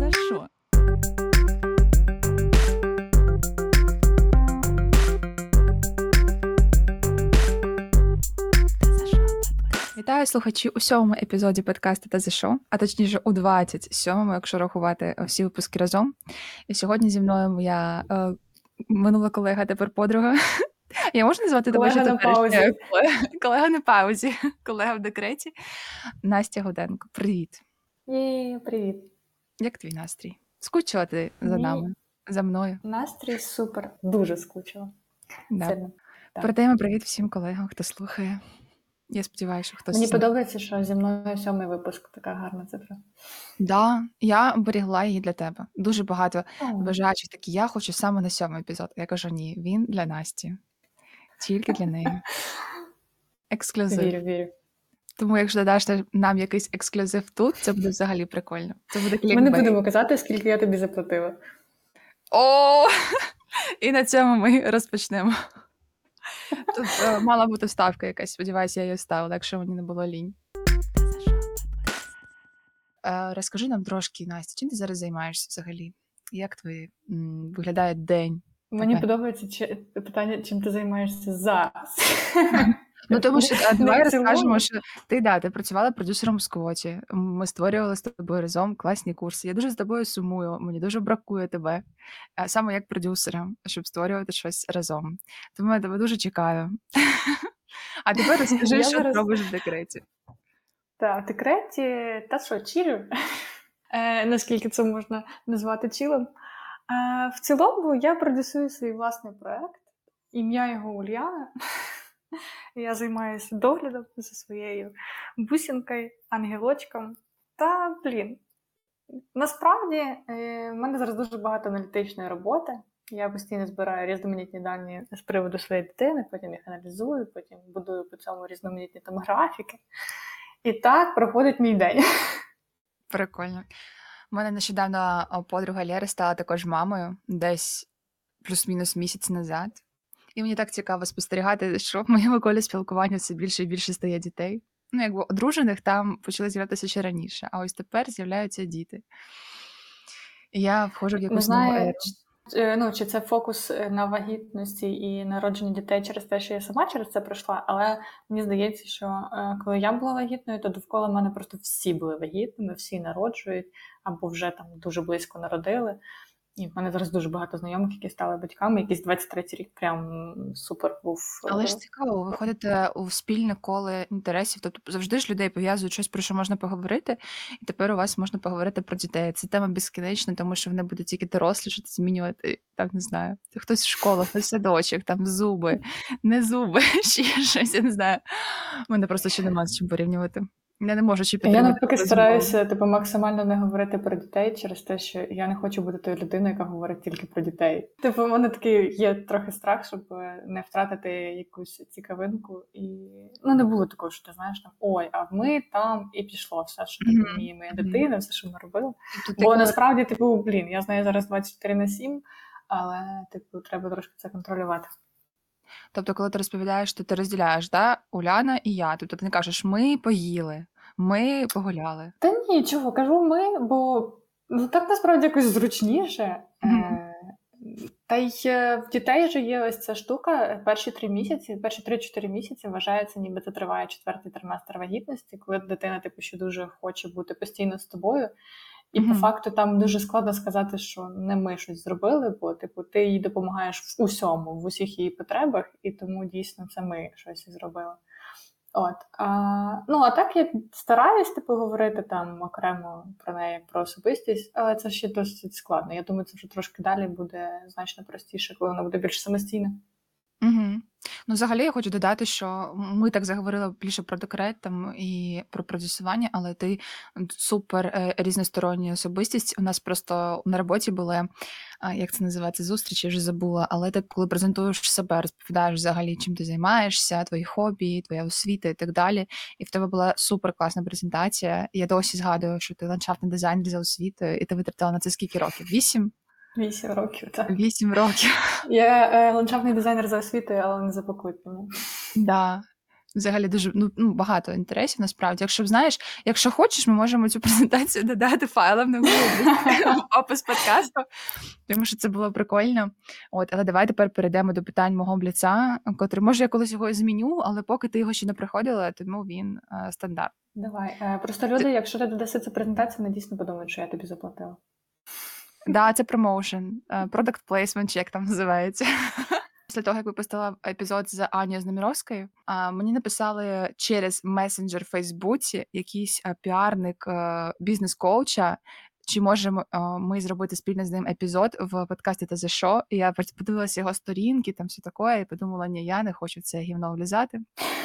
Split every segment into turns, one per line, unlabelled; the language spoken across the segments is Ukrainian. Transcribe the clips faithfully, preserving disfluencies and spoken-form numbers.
за що? Вітаю слухачі у сьомому епізоді подкасту «Та за що?», а точніше у двадцять сьомому, якщо рахувати всі випуски разом. І сьогодні зі мною моя е, минула колега, тепер подруга. Я можу назвати тебе, що
Колега на паузі.
Колега на паузі, колега в декреті. Настя Гуденко. Привіт.
Є, привіт.
Як твій настрій? Скучила ти за
Мій
нами, за мною?
Настрій супер. Дуже скучила.
Да.
Сильно. Так.
Передаємо привіт всім колегам, хто слухає. Я сподіваюся, що хтось...
Мені
знає.
подобається, що зі мною сьомий випуск. Така гарна цифра.
Да, я берегла її для тебе. Дуже багато
О,
бажаючих такі, я хочу саме на сьомий епізод. Я кажу, ні, він для Насті. Тільки для неї. Ексклюзив.
Вірю, вірю.
Тому якщо додаш нам якийсь ексклюзив тут, це буде взагалі прикольно. Це буде
Ми не
клікбейт.
будемо казати, скільки я тобі заплатила.
О! І на цьому ми розпочнемо. Тут е, мала бути вставка якась, сподіваюся, я її вставила, якщо мені не було лінь. Е, розкажи нам трошки, Настя, чим ти зараз займаєшся взагалі? Як твій м, виглядає день?
Мені
Тебе?
подобається чи- питання, чим ти займаєшся зараз.
Ну, тому що а,
Не
давай
в цілому.
розкажемо, що ти, да, ти працювала продюсером в Сквоті. Ми створювали з тобою разом класні курси. Я дуже з тобою сумую, мені дуже бракує тебе, а, саме як продюсера, щоб створювати щось разом. Тому я тебе дуже чекаю. А тепер розкажи,
Я
що ти
зараз-
робиш в декреті.
Так, в декреті, та що, чилю? Е, наскільки це можна назвати чилом. Е, в цілому я продюсую свій власний проект. Ім'я його Ульяна. Я займаюся доглядом за своєю бусинкою, ангелочком. Та, блін, насправді е, в мене зараз дуже багато аналітичної роботи. Я постійно збираю різноманітні дані з приводу своєї дитини, потім їх аналізую, потім будую по цьому різноманітні там графіки. І так проходить мій день.
Прикольно. У мене нещодавно а, подруга Лєра стала також мамою, десь плюс-мінус місяць назад. І мені так цікаво спостерігати, що в моєму колі спілкування все більше і більше стає дітей. Ну, якби одружених там почали з'являтися ще раніше, а ось тепер з'являються діти. І я входжу в
Не
якусь нову
знаю,
еру.
чи, е, ну, чи це фокус е, на вагітності і народженні дітей через те, що я сама через це пройшла, але мені здається, що е, коли я була вагітною, то довкола мене просто всі були вагітними, всі народжують, або вже там дуже близько народили. І в мене зараз дуже багато знайомих, які стали батьками, якийсь двадцять третій рік прям супер був.
Але ж цікаво, ви ходите у спільне коло інтересів, тобто завжди ж людей пов'язують щось, про що можна поговорити, і тепер у вас можна поговорити про дітей. Це тема безкінечна, тому що вони будуть тільки дорослішати, змінювати, так не знаю, хтось в школу, хтось в садочок, там зуби, не зуби, ще щось, я не знаю. У мене просто ще немає з чим порівнювати. Я не можу чи
Я
підтримати
навпаки
розмову.
стараюся типу, максимально не говорити про дітей через те, що я не хочу бути тою людиною, яка говорить тільки про дітей. Типу, в мене такий є трохи страх, щоб не втратити якусь цікавинку. І ну не було такого, що ти знаєш там ой, а ми там і пішло все, що типу,
Мгм.
вміє моя
Мгм.
дитина, все, що ми робили.
Тобто ти
Бо
коли-
насправді, типу, блін, я знаю зараз двадцять чотири на сім, але типу треба трошки це контролювати.
Тобто, коли ти розповідаєш, то ти розділяєш, да? Уляна і я. Тобто ти не кажеш, ми поїли, ми погуляли.
Та ні, чого, кажу ми, бо ну, так насправді якось зручніше.
Мгм.
Е, Та й е, в дітей же є ось ця штука, перші три місяці, перші три-чотири місяці вважається, ніби це триває четвертий триместр вагітності, коли дитина типу, ще дуже хоче бути постійно з тобою. І
Мгм.
по факту там дуже складно сказати, що не ми щось зробили, бо типу, ти їй допомагаєш в усьому, в усіх її потребах, і тому дійсно це ми щось і зробили. От. А, ну, а так я стараюсь типу, говорити там окремо про неї, як про особистість, але це ще досить складно. Я думаю, це вже трошки далі буде значно простіше, коли вона буде більш самостійна.
Угу. Ну, взагалі, я хочу додати, що ми так заговорили більше про декрет там, і про продюсування, але ти супер е, різностороння особистість. У нас просто на роботі були, а, як це називається, зустрічі, вже забула, але ти коли презентуєш себе, розповідаєш взагалі, чим ти займаєшся, твої хобі, твоя освіта і так далі. І в тебе була супер класна презентація. Я досі згадую, що ти ландшафтний дизайнер за освітою, і ти витратила на це скільки років? Вісім?
Вісім років, так.
Вісім років.
Я е, ландшафтний дизайнер за освітою, але не за покликанням.
Да. Взагалі дуже ну, ну, багато інтересів, насправді. Якщо знаєш, якщо хочеш, ми можемо цю презентацію додати файлом на Google в опис подкасту, тому що це було прикольно. От, але давай тепер перейдемо до питань мого бліца, котрий, може, я колись його і зміню, але поки ти його ще не приходила, тому він е, стандарт.
Давай. Е, Просто люди, якщо ти додаси цю презентацію, вони дійсно подумають, що я тобі заплатила.
Да, це промоушен, е, product placement, чи як там називається. Після того, як випустила епізод з Анією Знаміровською, а, мені написали через месенджер в Фейсбуці якийсь а, піарник а, бізнес-коуча, чи можемо а, ми зробити спільно з ним епізод в подкасті «Та за що?». І я подивилася його сторінки, там все таке, і подумала, ні, я не хочу в це гівно влізати.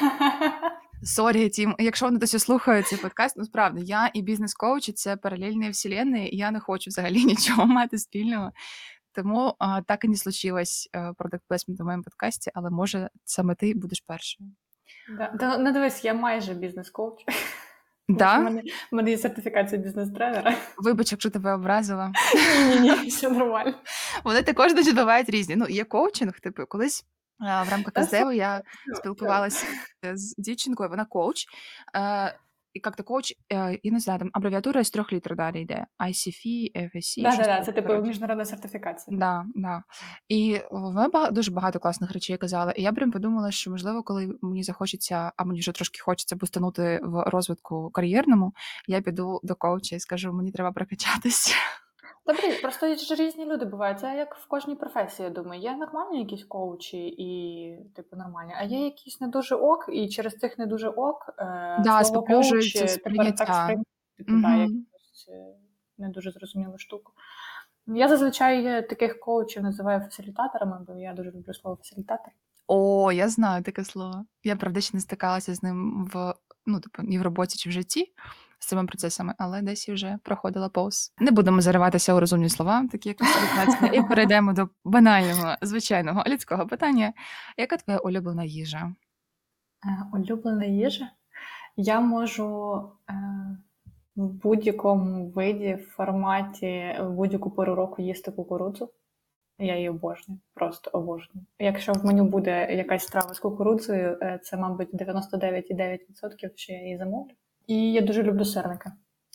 Сорі, Тім, якщо вони досі слухають цей подкаст, ну справді, я і бізнес-коуч – це паралельні вселенні, і я не хочу взагалі нічого мати спільного. Тому а, так і не случилось продакт плейсмент у моєму подкасті, але може саме ти будеш першою.
Да. Да, ну дивись, я майже бізнес-коуч.
Да?
У мене, в мене є сертифікація бізнес-тренера.
Вибач, якщо тебе образила.
Ні-ні, все нормально.
Вони також дуже бувають різні. Ну, є коучинг, типу, колись а, в рамках СДЕО я спілкувалася з дівчинкою, вона коуч. А, і як-то коуч, я не знаю, там абревіатура з трьох літер далі йде. ай сі еф і, еф ес сі.
Так, да, да, це типу міжнародна сертифікація.
Да, да. І вона бага- дуже багато класних речей казала. І я прям подумала, що, можливо, коли мені захочеться, а мені вже трошки хочеться бустанути в розвитку кар'єрному, я піду до коуча і скажу, мені треба прокачатися.
Добре, просто ж різні люди бувають. Це як в кожній професії, я думаю. Є нормальні якісь коучі і, типу, нормальні, а є якісь не дуже ок, і через цих не дуже ок е,
Да,
слово коуч
споплюжується
тепер так
сприйняття.
сприймають, типу,
Мгм.
да, якусь е, не дуже зрозумілу штуку. Я зазвичай таких коучів називаю фасилітаторами, бо я дуже люблю слово фасилітатор.
О, я знаю таке слово. Я, правда, ще не стикалася з ним в, ну, типу, ні в роботі чи в житті з цими процесами, але десь вже проходила повз. Не будемо зариватися у розумні слова, такі як фасилітація, і перейдемо до банального, звичайного людського питання. Яка твоя улюблена їжа?
Е, Улюблена їжа? Я можу е, в будь-якому виді, форматі, в будь-яку пору року їсти кукурудзу. Я її обожнюю, просто обожнюю. Якщо в меню буде якась страва з кукурудзою, е, це, мабуть, дев'яносто дев'ять цілих дев'ять десятих відсотка, що я її замовлю. І я дуже люблю сирники.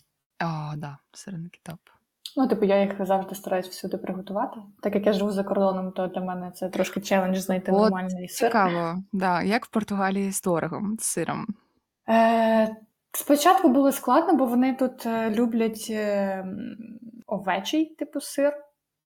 О, да, сирники топ.
Ну, типу, я їх завжди стараюсь всюди приготувати. Так як я живу за кордоном, то для мене це трошки челендж знайти
От,
нормальний сир.
цікаво, да, як в Португалії з творогом, з сиром?
Е, спочатку було складно, бо вони тут е, люблять е, овечий типу сир.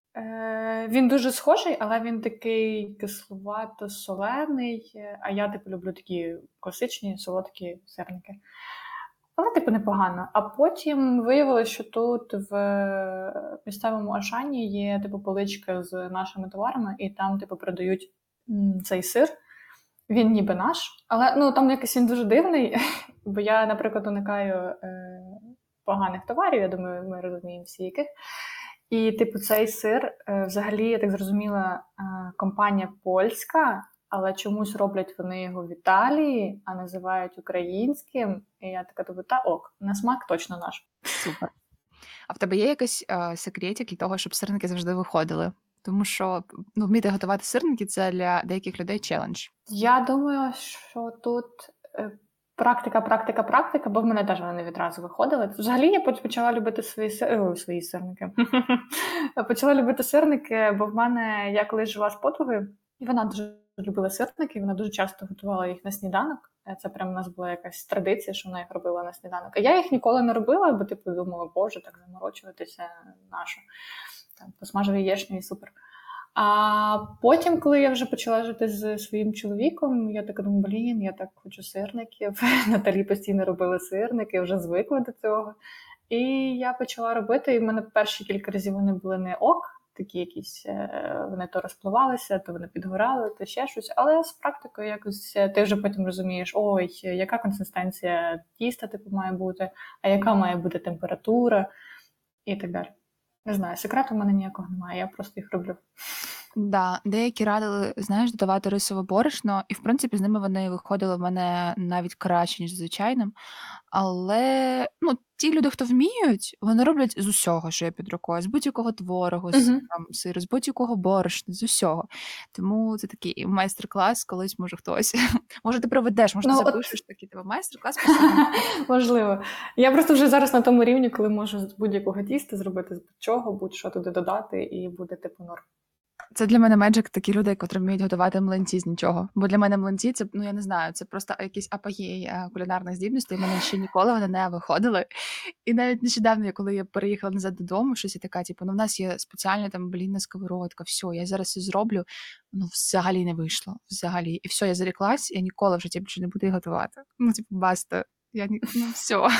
Е, він дуже схожий, але він такий кисловато-солений, е, а я типу люблю такі класичні солодкі сирники. Але типу непогано. А потім виявилося, що тут в місцевому Ашані є типу поличка з нашими товарами, і там типу продають м, цей сир. Він ніби наш, але ну там якось він дуже дивний, бо я, наприклад, уникаю е, поганих товарів, я думаю, ми розуміємо всі яких. І, типу, цей сир, е, взагалі, я так зрозуміла, е, компанія польська, але чомусь роблять вони його в Італії, а називають українським. І я така думаю, та ок, на смак точно наш.
Супер. А в тебе є якийсь е, секретик для того, щоб сирники завжди виходили? Тому що ну, вміти готувати сирники – це для деяких людей челендж.
Я думаю, що тут е, практика, практика, практика, бо в мене теж вони не відразу виходили. Взагалі я почала любити свої, сир... О, свої сирники. Почала любити сирники, бо в мене, я колись жила з подругою, і вона дуже любила сирники, і вона дуже часто готувала їх на сніданок. Це прямо у нас була якась традиція, що вона їх робила на сніданок. А я їх ніколи не робила, бо типу думала, боже, так заморочуватися нашу. Там, посмажив яєчню і супер. А потім, коли я вже почала жити з своїм чоловіком, я така думаю, блін, я так хочу сирників. Наталі постійно робила сирники, вже звикла до цього. І я почала робити, і в мене перші кілька разів вони були не ок, такі якісь, вони то розпливалися, то вони підгорали, то ще щось. Але з практикою якось ти вже потім розумієш, ой, яка консистенція тіста типу має бути, а яка має бути температура і так далі. Не знаю, секрету в мене ніякого немає, я просто їх роблю.
Да, деякі радили, знаєш, додавати рисове борошно, і в принципі з ними вони виходили в мене навіть краще, ніж звичайним. Але ну, ті люди, хто вміють, вони роблять з усього, що є під рукою, з будь-якого творогу, з
Угу.
там, сиру, з будь-якого борошна, з усього. Тому це такий майстер-клас, колись може хтось. Може, ти проведеш, може, ти
Ну, от
запишеш такий тебе майстер-клас по сирнику.
можливо. Я просто вже зараз на тому рівні, коли можу з будь-якого тіста зробити з будь-чого, будь-що туди додати, і буде типу норм.
Це для мене меджик такі люди, котрі вміють готувати млинці з нічого. Бо для мене млинці це, ну я не знаю, це просто якийсь апогей е, кулінарних здібностей. У мене ще ніколи вони не виходили. І навіть нещодавно, я- коли я переїхала назад додому, щось і така, типу, ну в нас є спеціальна там блінна сковородка, все, я зараз це зроблю. Ну, взагалі не вийшло. Взагалі. І все, я заріклась, я ніколи в житті більше не буду її готувати. Ну, типу, баста. Я ні... Ну, все.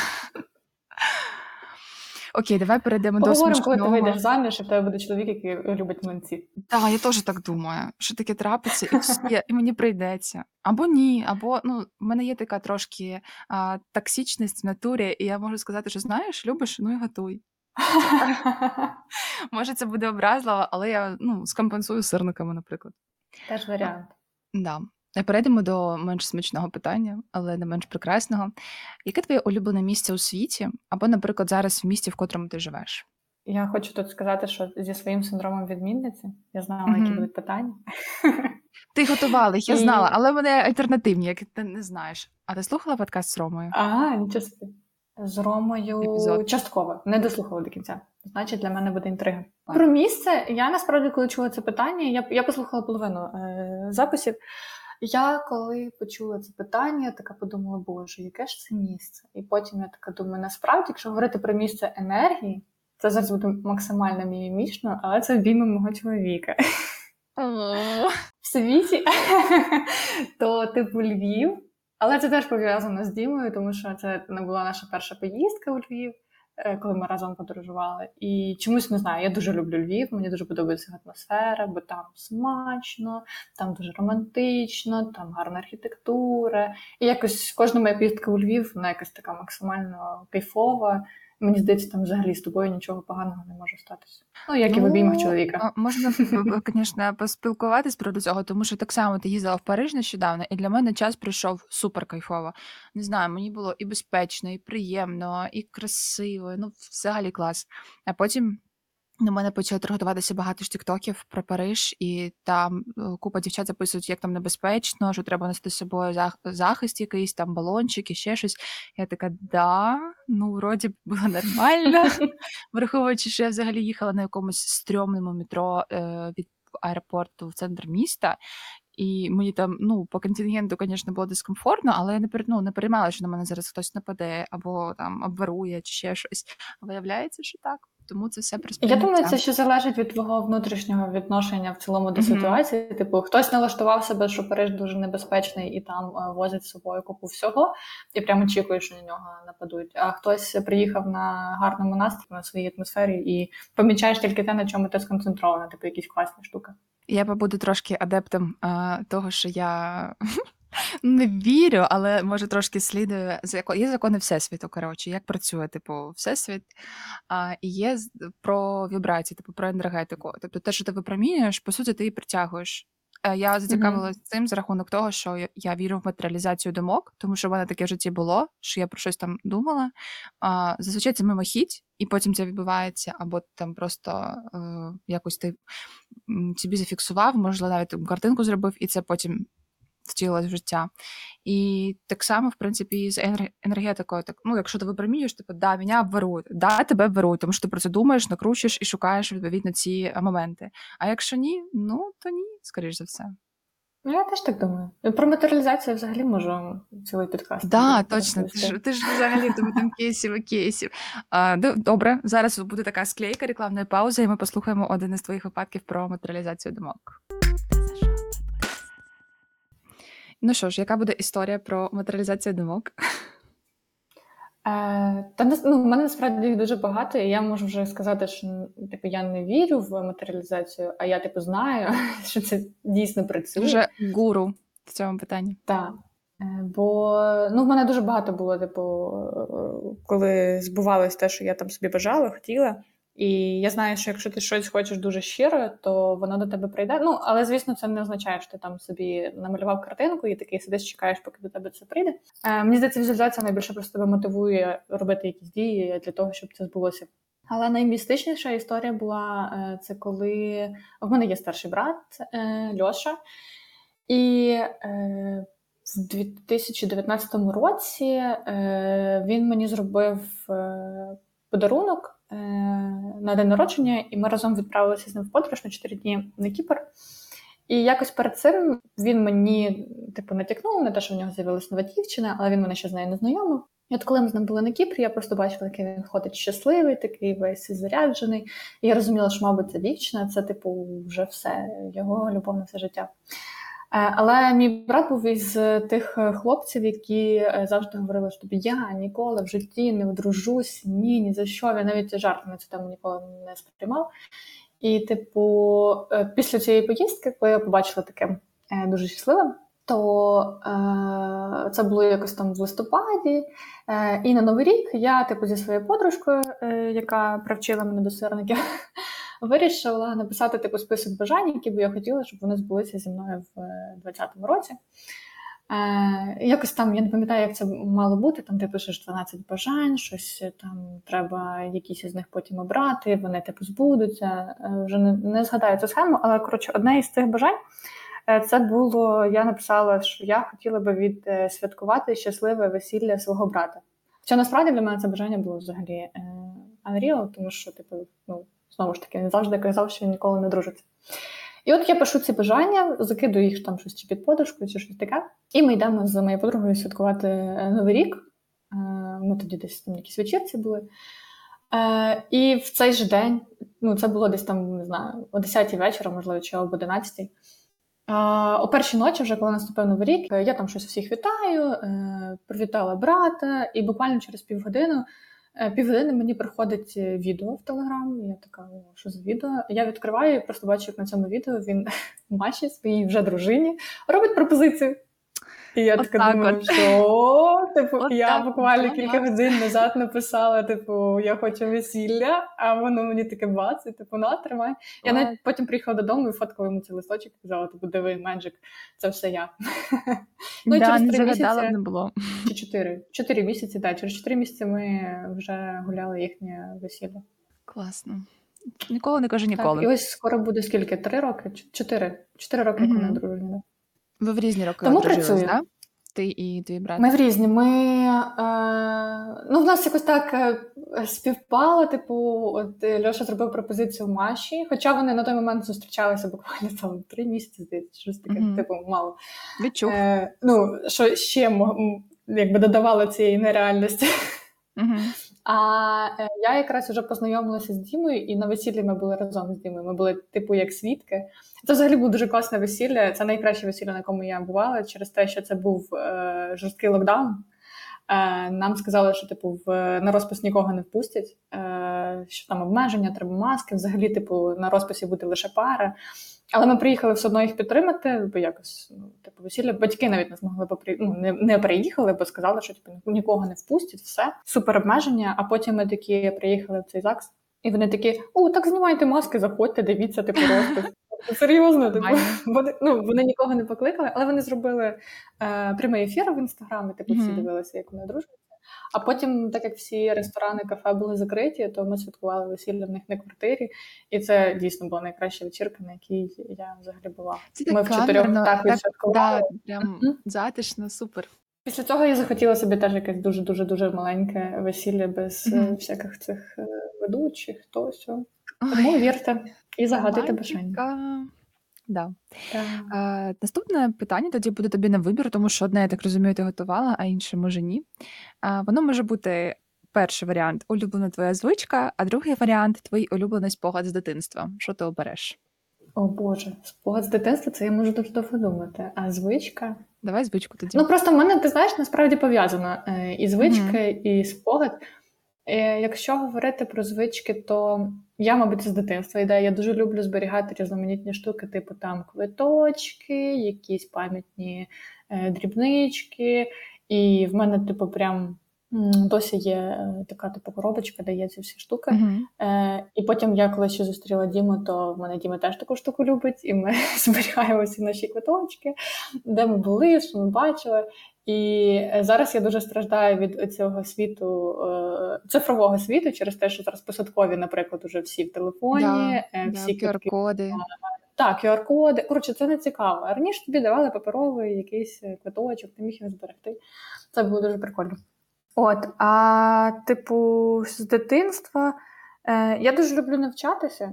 Окей, давай перейдемо до
Поговоримо, коли ти вийдеш
смачного.
заміж, і в тебе буде чоловік, який любить млинці.
Так, я теж так думаю, що таке трапиться, і все, і мені прийдеться. Або ні, або ну, в мене є така трошки а, токсичність в натурі, і я можу сказати, що знаєш, любиш, ну і готуй. Типа, може, це буде образливо, але я ну, скомпенсую сирниками, наприклад.
Теж
А,
варіант.
да. І перейдемо до менш смачного питання, але не менш прекрасного. Яке твоє улюблене місце у світі, або, наприклад, зараз в місті, в котрому ти живеш?
Я хочу тут сказати, що зі своїм синдромом відмінниці я знала, які
Угу.
будуть питання.
Ти готувала їх, я знала,
І
але вони альтернативні, як ти не знаєш. А ти слухала подкаст з Ромою?
ага, нічого собі. З Ромою
Епізод.
частково, не дослухала до кінця. Значить, для мене буде інтрига.
Так.
Про місце, я насправді, коли чула це питання, я, я послухала половину е, записів. Я коли почула це питання, я така подумала, боже, яке ж це місце? І потім я така думаю, насправді, якщо говорити про місце енергії, це зараз буде максимально мімімічно, але це обійми мого чоловіка.
О.
В світі, то типу Львів. Але це теж пов'язано з Дімою, тому що це не була наша перша поїздка у Львів, е, коли ми разом подорожували. І чомусь не знаю, я дуже люблю Львів, мені дуже подобається атмосфера, бо там смачно, там дуже романтично, там гарна архітектура. І якось кожна моя поїздка у Львів, вона якась така максимально кайфова. Мені здається, там взагалі з тобою нічого поганого не може статися. Ну, як і в обіймах
Ну,
чоловіка.
а, можна, звісно, поспілкуватись про цього, тому що так само ти їздила в Париж нещодавно, і для мене час пройшов супер кайфово. Не знаю, мені було і безпечно, і приємно, і красиво, ну, взагалі клас. А потім на мене почало торгуватися багато ж тіктоків про Париж, і там е, купа дівчат записують, як там небезпечно, що треба носити з собою зах- захист якийсь, там балончик і ще щось. Я така, да, ну, вроді б було нормально. Враховуючи, що я взагалі їхала на якомусь стрьомному метро е, від аеропорту в центр міста, і мені там, ну, по контингенту, звісно, було дискомфортно, але я не, пер- ну, не переймала, що на мене зараз хтось нападе, або там обворує, чи ще щось. А виявляється, що так. Тому це все про
Я думаю,
сприйняття.
це ще залежить від твого внутрішнього відношення в цілому до
Мгм.
ситуації. Типу, хтось налаштував себе, що Париж дуже небезпечний і там е, возить з собою купу всього, і прямо очікує, що на нього нападуть. А хтось приїхав на гарному настрої, на своїй атмосфері, і помічаєш тільки те, на чому ти сконцентрована, типу якісь класні штуки.
Я побуду трошки адептом а, того, що я не вірю, але може трошки слідую. зако- Є закони Всесвіту, коротше, як працює, типу, Всесвіт. А, і є з- про вібрації, типу, про енергетику. Тобто те, що ти випромінюєш, по суті, ти і притягуєш. Е, Я
Угу.
зацікавилася цим за рахунок того, що я- я вірю в матеріалізацію думок, тому що в мене таке в житті було, що я про щось там думала. А, зазвичай це мимохідь, і потім це відбувається, або там просто е, якось ти м, собі зафіксував, можливо, навіть там картинку зробив, і це потім втілилось в життя. І так само, в принципі, і з енер- енергетикою. Так, ну, якщо ти випромінюєш, типу, да, мене обворують, да, тебе обворують, тому що ти про це думаєш, накручуєш і шукаєш відповідно ці е, моменти. А якщо ні, ну то ні, скоріш за все.
Ну, я теж так думаю. Про матеріалізацію взагалі можу цілий підкаст
Да,
тобі
точно. Ти ж,
розповісти.
ти ж взагалі в тебе там кейсів і кейсів. А, д- добре, зараз буде така склейка рекламної паузи, і ми послухаємо один із твоїх випадків про матеріалізацію думок. Ну що ж, яка буде історія про матеріалізацію думок?
Е, та нас- ну, в мене насправді їх дуже багато, і я можу вже сказати, що н- типу, я не вірю в матеріалізацію, а я типу знаю, що це дійсно
Ти
працює.
вже гуру в цьому питанні.
Так. Е, Бо ну, в мене дуже багато було, типу, е, коли збувалось те, що я там собі бажала, хотіла. І я знаю, що якщо ти щось хочеш дуже щиро, то воно до тебе прийде. Ну, але, звісно, це не означає, що ти там собі намалював картинку і такий сидиш, чекаєш, поки до тебе це прийде. Е, мені здається, візуалізація найбільше просто тебе мотивує робити якісь дії для того, щоб це збулося. Але наймістичніша історія була, е, це коли в мене є старший брат е, Льоша, і е, в дві тисячі дев'ятнадцятому році е, він мені зробив е, подарунок е, на день народження, і ми разом відправилися з ним в подорож на чотири дні на Кіпр. І якось перед цим він мені типу натякнув на те, що в нього з'явилася нова дівчина, але він мене ще з нею не знайомив. І от коли ми з ним були на Кіпрі, я просто бачила, який він ходить щасливий, такий весь заряджений. І я розуміла, що, мабуть, ця дівчина, це, типу, вже все, його любов на все життя. Але мій брат був із тих хлопців, які завжди говорили, що я ніколи в житті не одружусь, ні, ні за що. Він навіть жарти на цю тему ніколи не сприймав. І, типу, після цієї поїздки, коли я побачила таке дуже щасливе, то е, це було якось там в листопаді. Е, і на Новий рік я, типу, зі своєю подружкою, е, яка привчила мене до сирників, вирішила написати типу список бажань, які би я хотіла, щоб вони збулися зі мною в двадцятому році. Е, якось там, я не пам'ятаю, як це мало бути, там ти пишеш дванадцять бажань, щось там треба якісь із них потім обрати, вони типу збудуться, е, вже не, не згадаю цю схему, але, коротше, одне із цих бажань, е, це було, я написала, що я хотіла би відсвяткувати щасливе весілля свого брата. Хоча насправді для мене це бажання було взагалі е, unreal, тому що, типу, ну, знову ж таки, він завжди казав, що він ніколи не дружиться. І от я пишу ці бажання, закидую їх там щось чи під подушку, чи щось таке. І ми йдемо з моєю подругою святкувати Новий рік. Ми тоді десь там якісь вечірці були. І в цей же день, ну це було десь там, не знаю, о десятій вечора, можливо, чи об одинадцятій. О першій ночі, вже коли наступив Новий рік, я там щось всіх вітаю, привітала брата, і буквально через півгодини Півгодини мені приходить відео в Телеграм, і я така, о, що за відео? Я відкриваю і просто бачу, як на цьому відео він Маші, своїй вже дружині, робить пропозицію. І я така
Отак
думаю,
от.
що? Типу,
От
я
так,
буквально
от.
кілька годин назад написала, типу, я хочу весілля, а воно мені таке бац, і типу, на, тримай. Я
Клас.
навіть потім приїхала додому і фоткала йому цей листочок і казала, типу, диви, Magic, це все я. Ну і
Да,
через
не
три
загадала б
місяці,
не було.
чи чотири, чотири місяці, так, через чотири місяці ми вже гуляли їхнє весілля.
Класно. Ніколи не кажу
Так, і
ніколи.
ось скоро буде скільки? Три роки? Ч- Чотири. Чотири роки, як
Мгм.
вони одружені. Да.
Ви в різні роки
Тому
одружились,
працюю.
да? Ти і твій брат.
Ми в різні. Ми, е, ну, в нас якось так е, співпало, типу, от е, Льоша зробив пропозицію Маші, хоча вони на той момент зустрічалися буквально там три місяці, здається, щось таке,
Мгм.
типу, мало.
Відчув.
Е, ну, що ще мо- м, якби додавало цієї нереальності.
Мгм.
А е, я якраз вже познайомилася з Дімою, і на весіллі ми були разом з Дімою. Ми були, типу, як свідки. Це взагалі було дуже класне весілля. Це найкраще весілля, на якому я бувала, через те, що це був е, жорсткий локдаун. Е, нам сказали, що типу в на розпис нікого не впустять, е, що там обмеження, треба маски. Взагалі, типу, на розписі буде лише пара. Але ми приїхали все одно їх підтримати, бо якось, ну, типу, весілля. Батьки навіть не змогли попри... ну, не, не приїхали, бо сказали, що типу, нікого не впустять, все. Супер обмеження. А потім ми такі приїхали в цей ЗАГС, і вони такі: о, так знімайте маски, заходьте, дивіться, типу, розпис. Серйозно, типу,
Нормально.
вони, ну, вони нікого не покликали, але вони зробили е, прямий ефір в інстаграмі, типу, всі
Мгм.
дивилися, як вони одружуються. А потім, так як всі ресторани, кафе були закриті, то ми святкували весілля в них на квартирі. І це дійсно була найкраща вечірка, на якій я взагалі була.
Це
Ми
так
в чотирьох
камерно,
так
так,
відсвяткували.
да, прям
Мгм.
затишно, супер.
Після цього я захотіла собі теж якесь дуже-дуже-дуже маленьке весілля без е,
Мгм.
всяких цих е, ведучих, то сьо.
Ой,
Тому вірте і загадуйте бажання.
романтика. Да.
Так.
Е, наступне питання тоді буде тобі на вибір, тому що одне, я так розумію, ти готувала, а інше може ні. Е, воно може бути перший варіант улюблена твоя звичка, а другий варіант твій улюблений спогад з дитинства. Що ти обереш?
О Боже, спогад з дитинства, це я можу дуже довго думати. А звичка?
Давай звичку тоді.
Ну просто в мене, ти знаєш, насправді пов'язано е, і звички,
Мгм.
і спогад. Е, Якщо говорити про звички, то я, мабуть, з дитинства йде. Я дуже люблю зберігати різноманітні штуки, типу там квиточки, якісь пам'ятні е, дрібнички. І в мене, типу, прям М, Досі є е, така типу коробочка, де є ці всі штуки.
Угу.
Е, і потім я коли ще зустріла Діму, то в мене Діма теж таку штуку любить, і ми зберігаємо всі наші квиточки, де ми були, що ми бачили. І е, зараз я дуже страждаю від цього світу, е, цифрового світу, через те, що зараз посадкові, наприклад, уже всі в телефоні,
Да,
е,
да,
всі квитки.
Q R-коди.
Так, Q R-коди. Коротше, це не цікаво. А раніше тобі давали паперовий якийсь е, квиточок, ти міг його зберегти. Це було дуже прикольно. От, а типу, з дитинства е, я дуже люблю навчатися,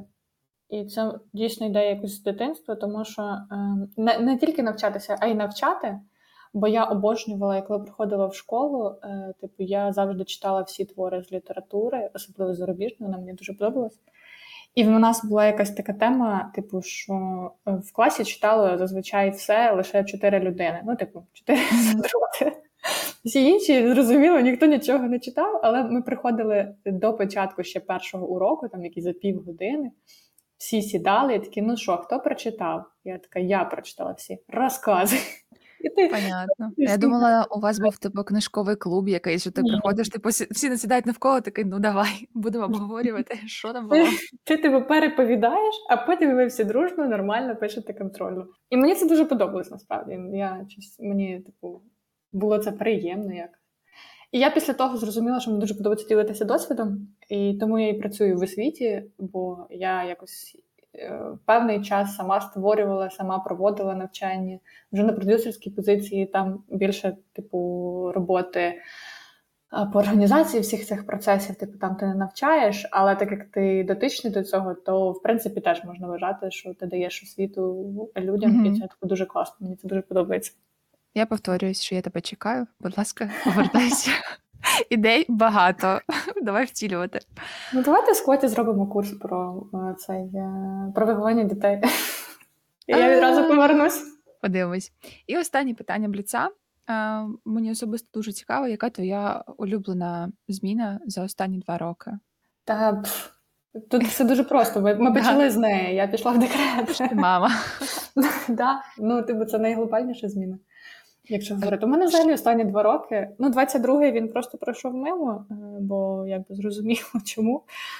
і це дійсно йде якось з дитинства, тому що е, не, не тільки навчатися, а й навчати. Бо я обожнювала, коли приходила в школу, е, типу, я завжди читала всі твори з літератури, особливо зарубіжної, вона мені дуже подобалась. І в нас була якась така тема, типу, що в класі читало зазвичай все лише чотири людини. Ну, типу, чотири задроти. Всі інші, зрозуміло, ніхто нічого не читав, але ми приходили до початку ще першого уроку, там якісь за півгодини, всі сідали і такі, ну що, хто прочитав? Я така, я прочитала всі. Розказуй. І ти
Понятно. Я думала, у вас був типу книжковий клуб якийсь, що ти
Ні.
приходиш, типу сі- всі насідають навколо, такий, ну давай, будемо обговорювати, що там
Ти,
було.
ти типу переповідаєш, а потім ви всі дружно, нормально пишете контрольну. І мені це дуже подобалось, насправді. Я, щось- мені, типу, було це приємно як. І я після того зрозуміла, що мені дуже подобається ділитися досвідом, і тому я і працюю в освіті, бо я якось е, певний час сама створювала, сама проводила навчання. Вже на продюсерській позиції там більше, типу, роботи а, по організації всіх цих процесів, типу, там ти не навчаєш, але так як ти дотичний до цього, то в принципі теж можна вважати, що ти даєш освіту людям,
Мгм.
і це типу, дуже класно. Мені це дуже подобається.
Я повторююсь, що я тебе чекаю. Будь ласка, повертайся. Ідей багато. Давай втілювати.
Ну, давайте з Коті зробимо курс про е, цей е, про виховання дітей. І я відразу
А,
повернусь.
Подивимось. І останнє питання бліца. Е, Мені особисто дуже цікаво, яка твоя улюблена зміна за останні два роки?
Та пф, тут все дуже просто. Ми, ми
Да.
почали з неї. Я пішла в декрет.
Ти мама.
Да. Ну, типу, це найглобальніша зміна. Якщо говорити, у мене взагалі останні два роки. Ну, двадцять другий він просто пройшов мимо, е, бо якби зрозуміло, чому.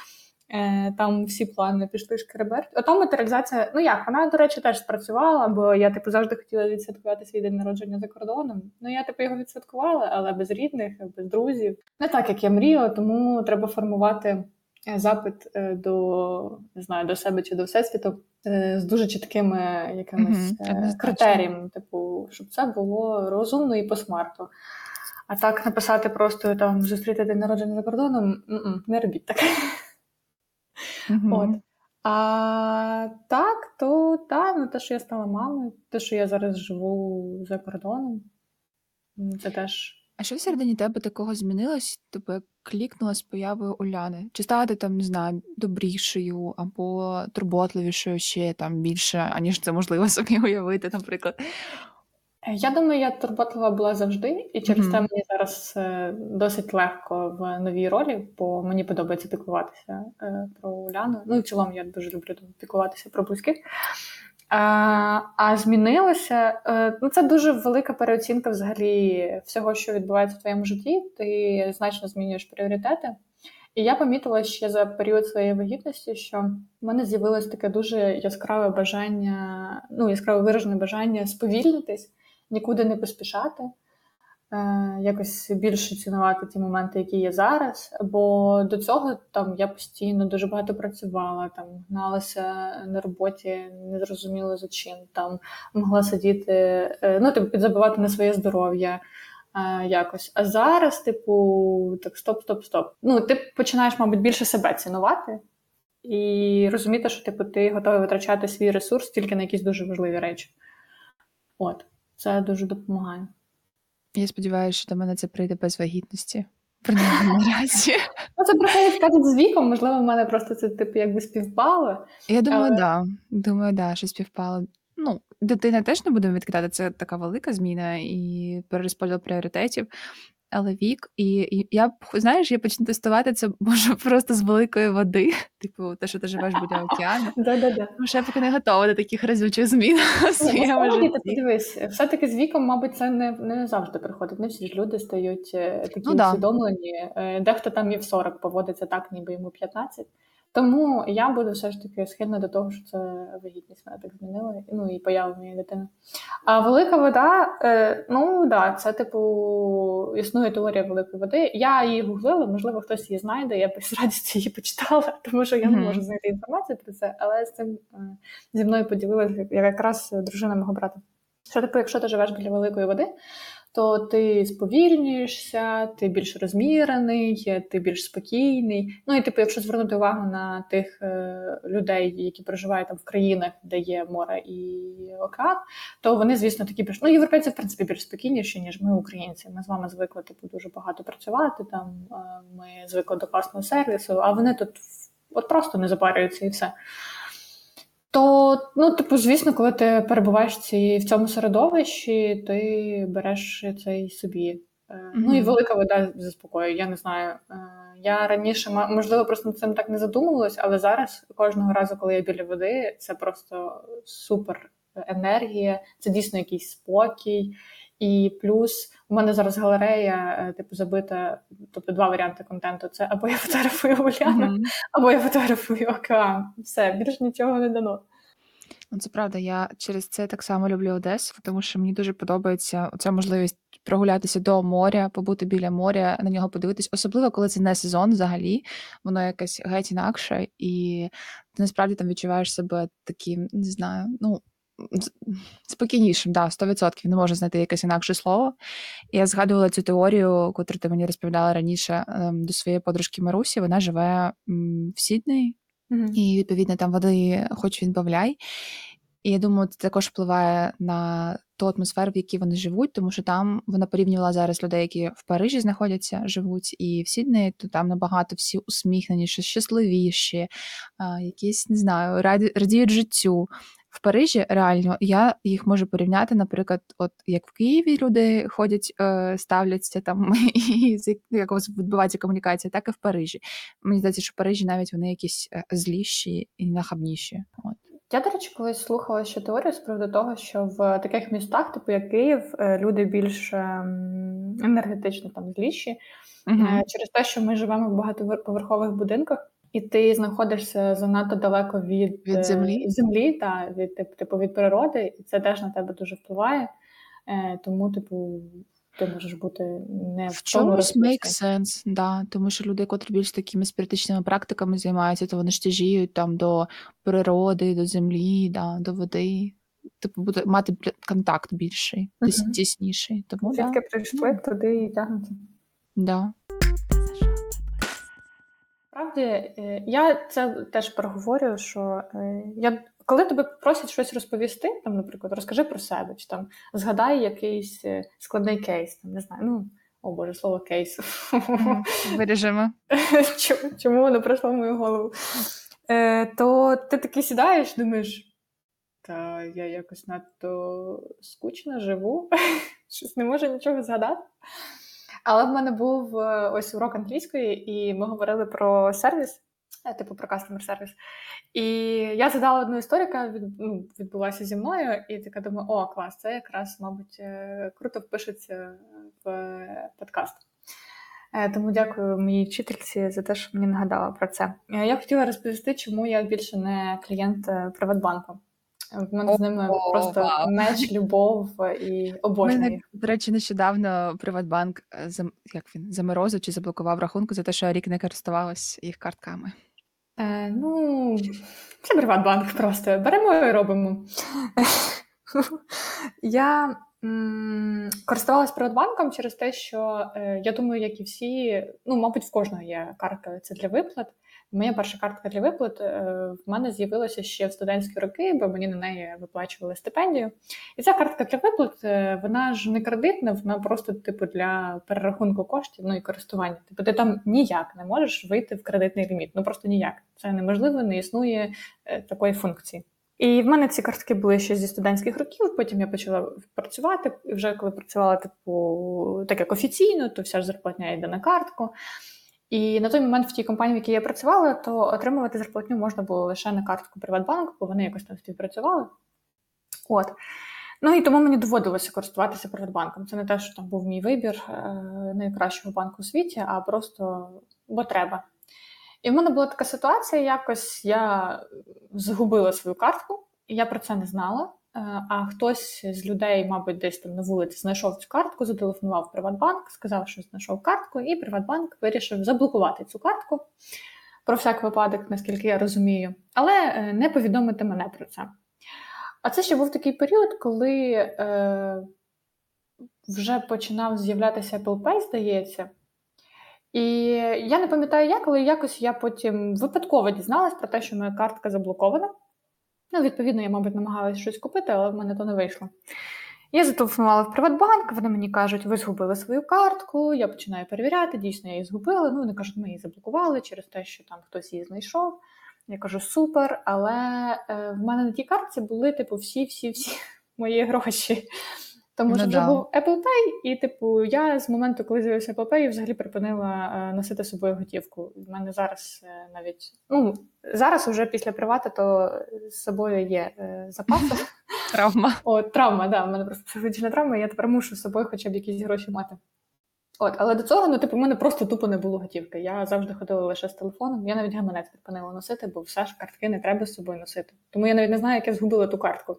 Е, Там всі плани пішли шкереберть. А там матеріалізація, ну як, вона, до речі, теж спрацювала, бо я, типу, завжди хотіла відсвяткувати свій день народження за кордоном. Ну, я, типу, його відсвяткувала, але без рідних, без друзів. Не так, як я мріяла, тому треба формувати е, запит е, до, не знаю, до себе чи до всесвіту е, з дуже чіткими якимись
Мгм,
е,
однозначно.
критеріями, типу, щоб це було розумно і по смарту. А так написати просто там зустріти день народження за кордоном, м-м, не робіть так.
Мгм.
От. А так, то та, ну те, що я стала мамою, те, що я зараз живу за кордоном, м, це теж.
А що всередині тебе такого змінилось? Тебе клікнуло з появою Уляни? Чи стала ти там, не знаю, добрішою або турботливішою ще там більше, аніж це можливо собі уявити, наприклад?
Е, Я думаю, я турботлива була завжди, і через це
Мгм.
мені зараз е, досить легко в новій ролі, бо мені подобається піклуватися е, про Уляну. Ну і в цілому я дуже люблю піклуватися про близьких. А, а змінилося, е, ну це дуже велика переоцінка взагалі всього, що відбувається в твоєму житті. Ти значно змінюєш пріоритети. І я помітила ще за період своєї вагітності, що в мене з'явилось таке дуже яскраве бажання, ну яскраво виражене бажання сповільнитись, нікуди не поспішати, е, якось більше цінувати ті моменти, які є зараз. Бо до цього там я постійно дуже багато працювала, там гналася на роботі, не зрозуміло за чим, там могла сидіти, е, ну типу, підзабивати на своє здоров'я. е, Якось. А зараз, типу, так стоп, стоп, стоп. Ну, ти починаєш, мабуть, більше себе цінувати і розуміти, що типу, ти готовий витрачати свій ресурс тільки на якісь дуже важливі речі. От, це дуже допомагає.
Я сподіваюся, що до мене це прийде без вагітності. Принаймні наразі.
Ну, це приходить кажуть, з віком, можливо, в мене просто це типу якби співпало.
Я думаю,
Але
да. Думаю, да, що співпало. Ну, дитина теж не будемо відкидати, це така велика зміна і перерозподіл пріоритетів. але вік. І, і я б, знаєш, я почну тестувати це можу просто з великої води, типу, те, що ти живеш біля океану.
Да-да-да.
Тому що я поки не готова до таких разючих змін в
Ні,
своєму
насправді, ти
житті.
подивись, все-таки з віком, мабуть, це не, не завжди приходить. Не всі ж люди стають е, такі
Ну да.
усвідомлені. Е, Дехто там і в сорок поводиться так, ніби йому п'ятнадцять. Тому я буду все ж таки схильна до того, що це вагітність мене так змінила, ну і поява моєї дитини. А велика вода, е, ну да, це типу існує теорія великої води. Я її гуглила, можливо, хтось її знайде, я б з радістю її почитала, тому що я не
Мгм.
можу знайти інформацію про це, але з цим е, зі мною поділилася якраз дружина мого брата. Що типу, якщо ти живеш біля великої води, то ти сповільнюєшся, ти більш розмірений, ти більш спокійний. Ну і типу, якщо звернути увагу на тих е, людей, які проживають там в країнах, де є море і океан, то вони, звісно, такі більш ну, європейці, в принципі, більш спокійніші, ніж ми, українці. Ми з вами звикли типу дуже багато працювати. Там е, ми звикли до класного сервісу, а вони тут от просто не запарюються і все. То, ну, типу, звісно, коли ти перебуваєш ці, в цьому середовищі, ти береш це і собі. Е, Ну і
Мгм.
велика вода заспокоює, я не знаю. Е, Я раніше, ма- можливо, просто над цим так не задумувалась, але зараз кожного разу, коли я біля води, це просто супер енергія, це дійсно якийсь спокій. І плюс у мене зараз галерея, е, типу, забита, тобто два варіанти контенту. Це або я фотографую Уляну,
Мгм.
або я фотографую океан. Все, більш нічого не дано.
Ну, це правда, я через це так само люблю Одесу, тому що мені дуже подобається оця можливість прогулятися до моря, побути біля моря, на нього подивитись, особливо коли це не сезон взагалі, воно якесь геть інакше, і ти насправді там відчуваєш себе таким, не знаю, ну. з- Спокійнішим, да, сто відсотків не можу знайти якесь інакше слово. І я згадувала цю теорію, яку ти мені розповідала раніше ем, до своєї подружки Марусі. Вона живе м, в Сіднеї,
Мгм.
і відповідно там води хоч відбавляй. І я думаю, це також впливає на ту атмосферу, в якій вони живуть, тому що там вона порівнювала зараз людей, які в Парижі знаходяться, живуть, і в Сіднеї, то там набагато всі усміхненіші, щасливіші, а, якісь, не знаю, раді, радіють життю. В Парижі реально я їх можу порівняти, наприклад, от як в Києві люди ходять, е, ставляться там і з як- як у вас відбувається комунікація, так і в Парижі. Мені здається, що в Парижі навіть вони якісь е, зліші і нахабніші. От.
Я, до речі, колись слухала ще теорію з приводу того, що в таких містах, типу як Київ, е, люди більш ем, енергетично там зліші, е,
Угу.
через те, що ми живемо в багатоповерхових будинках, і ти знаходишся занадто далеко від
Від
е,
землі.
землі та від тип- типу від природи, і це теж на тебе дуже впливає. Е, Тому, типу, ти можеш бути не
В
в тому
чомусь make
ресурсі.
sense, да, тому що люди, котрі більш такими спіритичними практиками займаються, то вони ж тяжіють там до природи, до землі, да, до води. Типу, буде мати бля- контакт більший, тіс-
Мгм.
тісніший. Тому да.
Звідки прийшли,
Ну,
туди і тягнуться.
да.
Справді, е, я це теж проговорюю, що е, я, коли тебе просять щось розповісти, там, наприклад, розкажи про себе, чи там згадай якийсь е, складний кейс, там, не знаю, ну, о Боже, слово кейс.
Мгм. Виріжемо.
Чому, чому воно прийшло в мою голову? Е, то ти такий сідаєш, думаєш, та я якось надто скучно живу, щось не можу нічого згадати. Але в мене був е, ось урок англійської, і ми говорили про сервіс, е, типу про кастомер сервіс. І я згадала одну історію, яка від, ну, відбулася зі мною, і така думаю, о, клас, це якраз, мабуть, е, круто впишеться в е, подкаст. Е, Тому дякую моїй вчительці за те, що мені нагадала про це. Е, Я хотіла розповісти, чому я більше не клієнт е, Приватбанку. В мене з ними
О,
просто
вау.
меч, любов і
У
обожнюю
мене,
їх.
до речі, нещодавно Приватбанк е, зам- як він, заморозив чи заблокував рахунку за те, що я рік не користувалась їх картками.
Е, ну, це Приватбанк просто. Беремо і робимо. Я м, користувалась Приватбанком через те, що е, я думаю, як і всі, ну, мабуть, в кожного є картка це для виплат. Моя перша картка для виплат е, в мене з'явилася ще в студентські роки, бо мені на неї виплачували стипендію. І ця картка для виплат, е, вона ж не кредитна, вона просто типу для перерахунку коштів, ну і користування. Типу ти там ніяк не можеш вийти в кредитний ліміт. Ну просто ніяк. Це неможливо, не існує е, такої функції. І в мене ці картки були ще зі студентських років, потім я почала працювати, і вже коли працювала типу, так як офіційно, то вся ж зарплатня йде на картку. І на той момент в тій компанії, в якій я працювала, то отримувати зарплатню можна було лише на картку Приватбанку, бо вони якось там співпрацювали. От. Ну і тому мені доводилося користуватися Приватбанком. Це не те, що там був мій вибір найкращого банку у світі, а просто бо треба. І в мене була така ситуація, якось я згубила свою картку, і я про це не знала. А хтось з людей, мабуть, десь там на вулиці знайшов цю картку, зателефонував в Приватбанк, сказав, що знайшов картку, і Приватбанк вирішив заблокувати цю картку, про всяк випадок, наскільки я розумію, але не повідомити мене про це. А це ще був такий період, коли е, вже починав з'являтися Apple Pay, здається. І я не пам'ятаю як, але якось я потім випадково дізналась про те, що моя картка заблокована. Ну, відповідно, я, мабуть, намагалась щось купити, але в мене то не вийшло. Я зателефонувала в Приватбанк, вони мені кажуть, ви згубили свою картку, я починаю перевіряти, дійсно, я її згубила. Ну, вони кажуть, ми її заблокували через те, що там хтось її знайшов. Я кажу, супер, але е, в мене на тій картці були, типу, всі-всі-всі мої гроші. Тому що
Ну
вже
да.
був Apple Pay, і, типу, я з моменту, коли з'явився Apple Pay, взагалі припинила е, носити з собою готівку. У мене зараз е, навіть, ну, зараз вже після привата, то з собою є е, запаси.
Травма.
О, травма, да, в мене просто психологічна травма, і я тепер мушу з собою хоча б якісь гроші мати. От, але до цього, ну, типу, в мене просто тупо не було готівки. Я завжди ходила лише з телефоном. Я навіть гаманець припинила носити, бо все ж картки не треба з собою носити. Тому я навіть не знаю, як я згубила ту картку.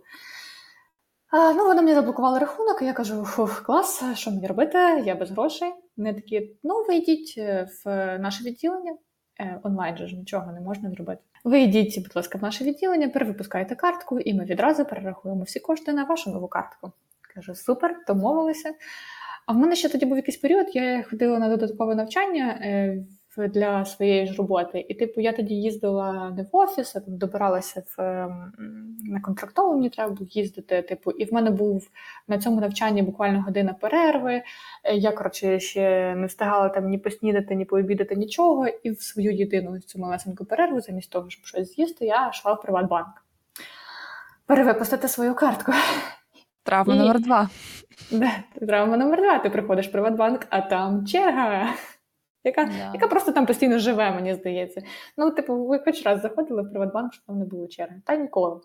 А, ну, вони мені заблокували рахунок, і я кажу, фух, клас, що мені робити? Я без грошей. Вони такі, ну, ви йдіть в наше відділення. Е, онлайн же ж нічого не можна зробити. Ви йдіть, будь ласка, в наше відділення, перевипускайте картку, і ми відразу перерахуємо всі кошти на вашу нову картку. Кажу, супер, домовилися. А в мене ще тоді був якийсь період, я ходила на додаткове навчання е, для своєї ж роботи. І, типу, я тоді їздила не в офіс, а там добиралася в, е, на контрактову, мені треба було їздити. Типу, і в мене був на цьому навчанні буквально година перерви. Я, коротше, ще не встигала там ні поснідати, ні пообідати, нічого. І в свою єдину цю малесеньку перерву, замість того, щоб щось з'їсти, я йшла в Приватбанк. Перевипустити свою картку.
Травма і... номер два.
Да, травма номер два. Ти приходиш в Приватбанк, а там черга, яка, yeah. яка просто там постійно живе, мені здається. Ну, типу, ви хоч раз заходили в Приватбанк, щоб там не було черги. Та ніколи.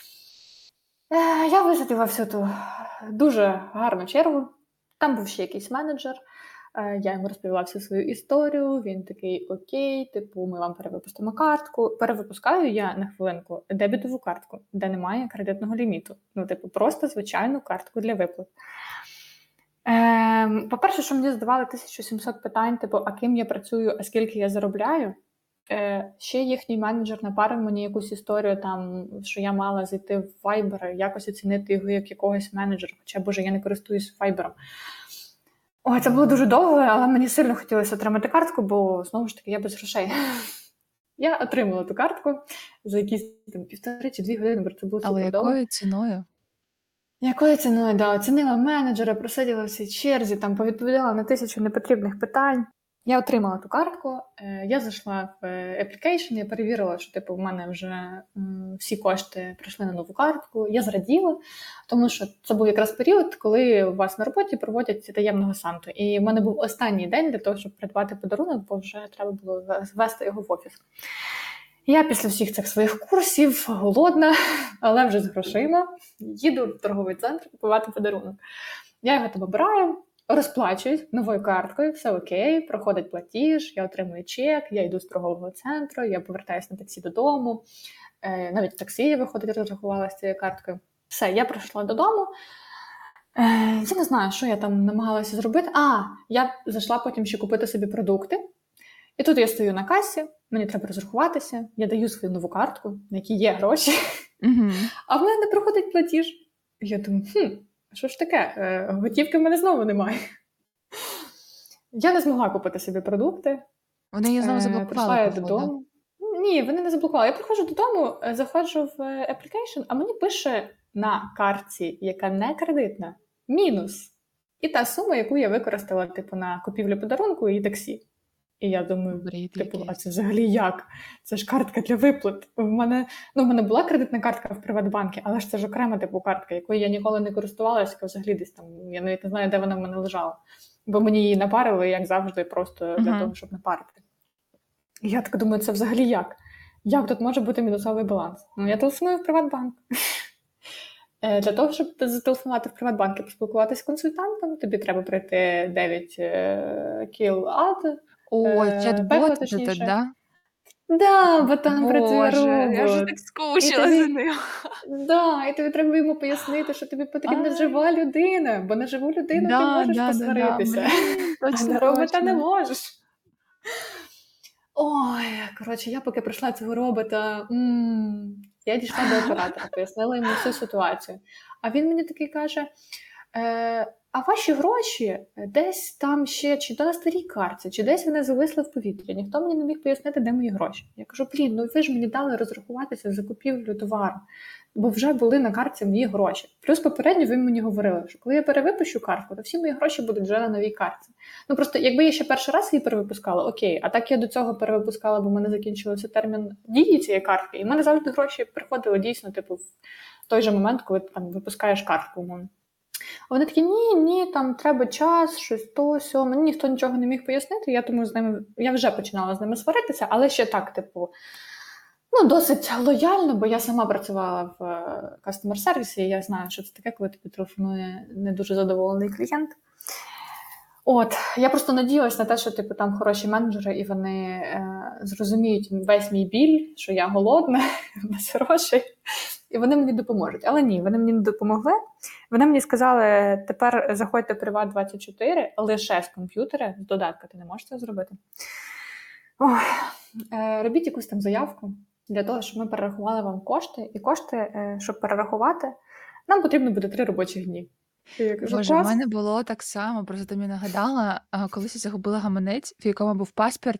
Е, я висадила всю ту дуже гарну чергу. Там був ще якийсь менеджер. Е, я йому розповіла всю свою історію. Він такий, окей, типу, ми вам перевипустимо картку. Перевипускаю я на хвилинку дебітову картку, де немає кредитного ліміту. Ну, типу, просто звичайну картку для виплат. Е, по-перше, що мені задавали тисячу сімсот питань, типу, а ким я працюю, а скільки я заробляю. Е, ще їхній менеджер напарив мені якусь історію, там, що я мала зайти в Viber, якось оцінити його як якогось менеджера, хоча, боже, я не користуюсь Viber. Ой, це було дуже довго, але мені сильно хотілося отримати картку, бо, знову ж таки, я без грошей. Я отримала ту картку за якісь там, півтори чи дві години, бо це було
але
супер довго.
якою ціною?
Якою ціною, да, оцінила менеджера, просиділа в цій черзі, там, повідповідала на тисячу непотрібних питань. Я отримала ту картку, е, я зайшла в application, я перевірила, що типу, в мене вже м, всі кошти прийшли на нову картку. Я зраділа, тому що це був якраз період, коли у вас на роботі проводять таємного Санту. І в мене був останній день для того, щоб придбати подарунок, бо вже треба було ввести його в офіс. Я після всіх цих своїх курсів, голодна, але вже з грошима, їду в торговий центр купувати подарунок. Я його там обираю, розплачуюсь новою карткою, все окей, проходить платіж, я отримую чек, я йду з торгового центру, я повертаюся на таксі додому, е, навіть в таксі я виходить, розрахувалася цією карткою. Все, я прийшла додому, е, я не знаю, що я там намагалася зробити. А, я зайшла потім ще купити собі продукти, і тут я стою на касі, мені треба розрахуватися, я даю свою нову картку, на якій є гроші,
mm-hmm.
а в мене не проходить платіж. Я думаю, хм, що ж таке, е, готівки в мене знову немає. Я не змогла купити собі продукти.
Вони її знову заблокували.
Прийшла я додому. Ні, вони не заблокували. Я приходжу додому, заходжу в application, а мені пише на картці, яка не кредитна, мінус. І та сума, яку я використала типу, на купівлю подарунку і таксі. І я думаю,
Бред
типу, а
якийсь.
це взагалі як? Це ж картка для виплат. В мене, ну, в мене була кредитна картка в Приватбанку, але ж це ж окрема типу картка, якою я ніколи не користувалася, яка взагалі десь там, я навіть не знаю, де вона в мене лежала. Бо мені її напарили, як завжди, просто для
Угу.
того, щоб напарити. І я так думаю, це взагалі як? Як тут може бути мінусовий баланс? Ну, я телефоную в Приватбанк. Е, Для того, щоб зателефонувати в Приватбанк і поспілкуватися з консультантом, тобі треба пройти дев'ять е, кіл ад,
Ой,
е,
чат-бот
пекло
вот этот,
точніше.
да?
Да, бо там працює
Боже, я вже
робот.
так
І
скучила за
тобі,
ним.
да, і тобі треба йому пояснити, що тобі потрібна
Ай,
жива людина, бо на живу людину ти
да,
можеш
да, да, да,
посваритися,
блін,
а
точно,
на робота не
точно.
можеш. Ой, коротше, я поки пройшла цього робота, м, я дійшла до оператора, пояснила йому всю ситуацію. А він мені такий каже: е, а ваші гроші десь там ще, чи то на старій карті, чи десь вони зависли в повітрі. Ніхто мені не міг пояснити, де мої гроші. Я кажу, блін, ну ви ж мені дали розрахуватися за купівлю товару, бо вже були на карті мої гроші. Плюс попередньо ви мені говорили, що коли я перевипущу картку, то всі мої гроші будуть вже на новій карті. Ну просто якби я ще перший раз її перевипускала, окей, а так я до цього перевипускала, бо в мене закінчився термін дії цієї картки, і в мене завжди гроші приходили дійсно, типу, в той же момент, коли ти там випускаєш картку. умовно. А вони такі, ні, ні, там треба час, щось то, сьо. Мені ніхто нічого не міг пояснити, я тому з ними, я вже починала з ними сваритися, але ще так, типу, ну, досить лояльно, бо я сама працювала в кастомер-сервісі, і я знаю, що це таке, коли тобі телефонує не дуже задоволений клієнт. От, я просто надіялась на те, що типу там хороші менеджери, і вони е, зрозуміють весь мій біль, що я голодна, без грошей, і вони мені допоможуть. Але ні, вони мені не допомогли. Вони мені сказали, тепер заходьте в Приват двадцять чотири лише з комп'ютера, з додатка ти не можеш це зробити. Ой, е, робіть якусь там заявку для того, щоб ми перерахували вам кошти, і кошти, е, щоб перерахувати, нам потрібно буде три робочих дні. І я кажу,
Боже, в
клас.
мене було так само, просто ти мені нагадала, а, колись я загубила гаманець, в якому був паспорт,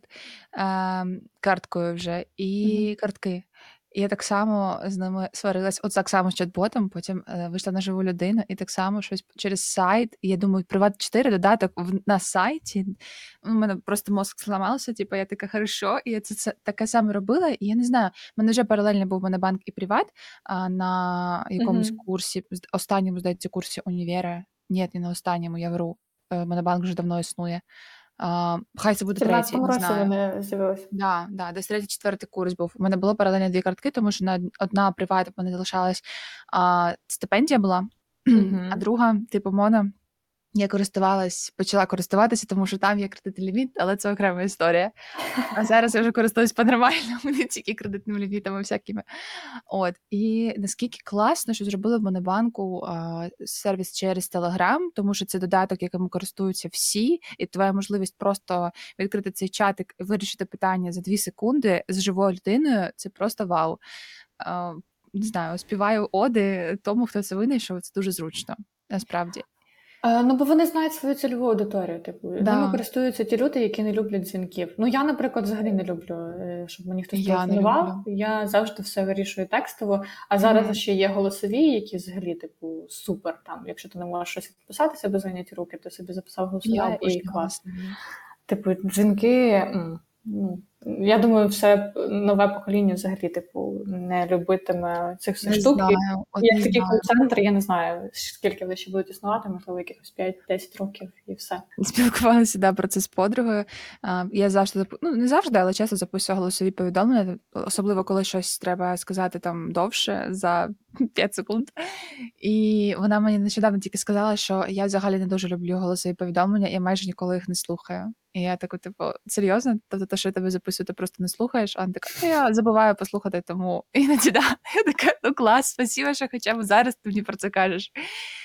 ем, карткою вже, і
Мгм.
картки. І я так само з ними сварилась, от так само з чат-ботом, потім е, вийшла на живу людину, і так само щось через сайт. І я думаю, Приват чотири додаток в, на сайті. У мене просто мозк зламався, типу, я така, хорошо, і я це, це таке саме робила, і я не знаю, в мене вже паралельно був Монобанк і Приват а, на якомусь
Мгм.
курсі, з- останньому, здається, курсі універа. Ні, не на останньому, я вру. Е, Монобанк вже давно існує. А, хай це
В
буде третій,
сімнадцятому
не
році
знаю.
вони з'явилися.
Да, да, десь третій, четвертий курс був. У мене було паралельно дві картки, тому що на од- одна приват в мене залишалась а, стипендія була, а
Угу.
друга, типу, моно. Я користувалась, почала користуватися, тому що там є кредитний ліміт, але це окрема історія. А зараз я вже користуюсь по-нормальному, не тільки кредитними лімітами всякими. От, і наскільки класно, що зробили в Монобанку а, сервіс через Telegram, тому що це додаток, яким користуються всі, і твоя можливість просто відкрити цей чатик і вирішити питання за дві секунди з живою людиною, це просто вау. А, не знаю, співаю оди тому, хто це винайшов, це дуже зручно, насправді.
Е, ну, бо вони знають свою цільову аудиторію. Типу, ними
Да,
користуються ті люди, які не люблять дзвінків. Ну, я, наприклад, взагалі не люблю, е, щоб мені хтось
я не
телефонував.
люблю.
Я завжди все вирішую текстово. А зараз
Мгм.
ще є голосові, які взагалі, типу, супер. Там, якщо ти не можеш щось підписатися без зайняті руки, ти собі записав
Я
голосове і
обожнюю
клас.
голосові.
Типу, дзвінки. м, Ну, я думаю, все нове покоління взагалі, типу, не любитиме цих всіх
Не
штук. І
знаю, от
як
не
такий
знаю.
кол-центр, я не знаю, скільки вони ще будуть існувати, можливо, якихось п'ять-десять років і все.
Спілкувалася, да, про це з подругою. А, я завжди запу- ну, не завжди, але часто записую голосові повідомлення, особливо коли щось треба сказати там довше за п'ять секунд. І вона мені нещодавно тільки сказала, що я взагалі не дуже люблю голосові повідомлення і майже ніколи їх не слухаю. І я така, типу, серйозно? Тобто те, що я тебе записую, ти просто не слухаєш? А вона така, «Ну, я забуваю послухати, тому іноді да. Я така, ну клас, спасибо, що хоча б зараз ти мені про це кажеш.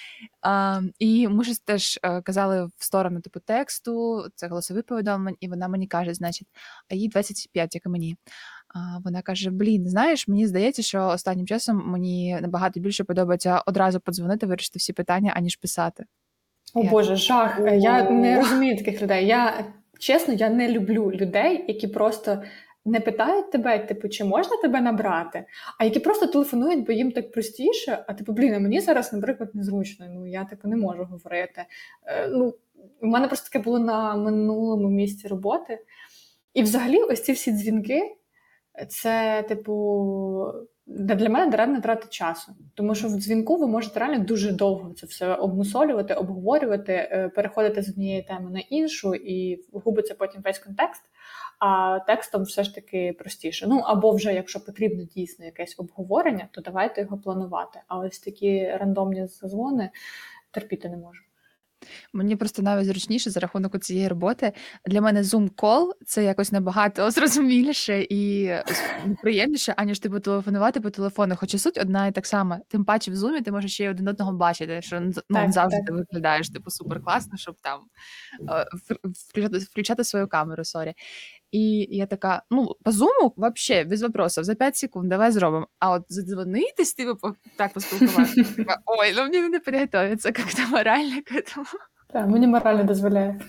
А, і ми ж теж е, казали в сторону типу тексту, це голосовий повідомлень, і вона мені каже, значить, а їй двадцять п'ять, як і мені. А, вона каже: блін, знаєш, мені здається, що останнім часом мені набагато більше подобається одразу подзвонити, вирішити всі питання, аніж писати.
О
Я
Боже, жах. Я не
«О».
розумію таких людей. Я чесно, я не люблю людей, які просто не питають тебе, типу, чи можна тебе набрати, а які просто телефонують, бо їм так простіше. А типу, блін, а мені зараз, наприклад, незручно. Ну я типу не можу говорити. Е, ну, у мене просто таке було на минулому місці роботи. І взагалі ось ці всі дзвінки, це, типу, для мене даремна трата часу. Тому що в дзвінку ви можете реально дуже довго це все обмусолювати, обговорювати, переходити з однієї теми на іншу, і губиться потім весь контекст, а текстом все ж таки простіше. Ну, або вже, якщо потрібно дійсно якесь обговорення, то давайте його планувати. А ось такі рандомні зазвони терпіти не можу.
Мені просто навіть зручніше за рахунок цієї роботи. Для мене Zoom-кол – це якось набагато зрозуміліше і приємніше, аніж типу телефонувати по телефону. Хоча суть одна і так сама. Тим паче в Zoom ти можеш ще й один одного бачити, що ну,
Так,
завжди
так.
ти виглядаєш типу супер класно, щоб там е, вк- включати, включати свою камеру, сорі. І я така, ну, по зуму вообще без вопросов, за п'ять секунд давай зробимо. А от задзвонитись, типу, по- так поспілкуватися, така, ой, ну мені не підготовиться як-то морально к этому.
Так, мені морально дозволяє.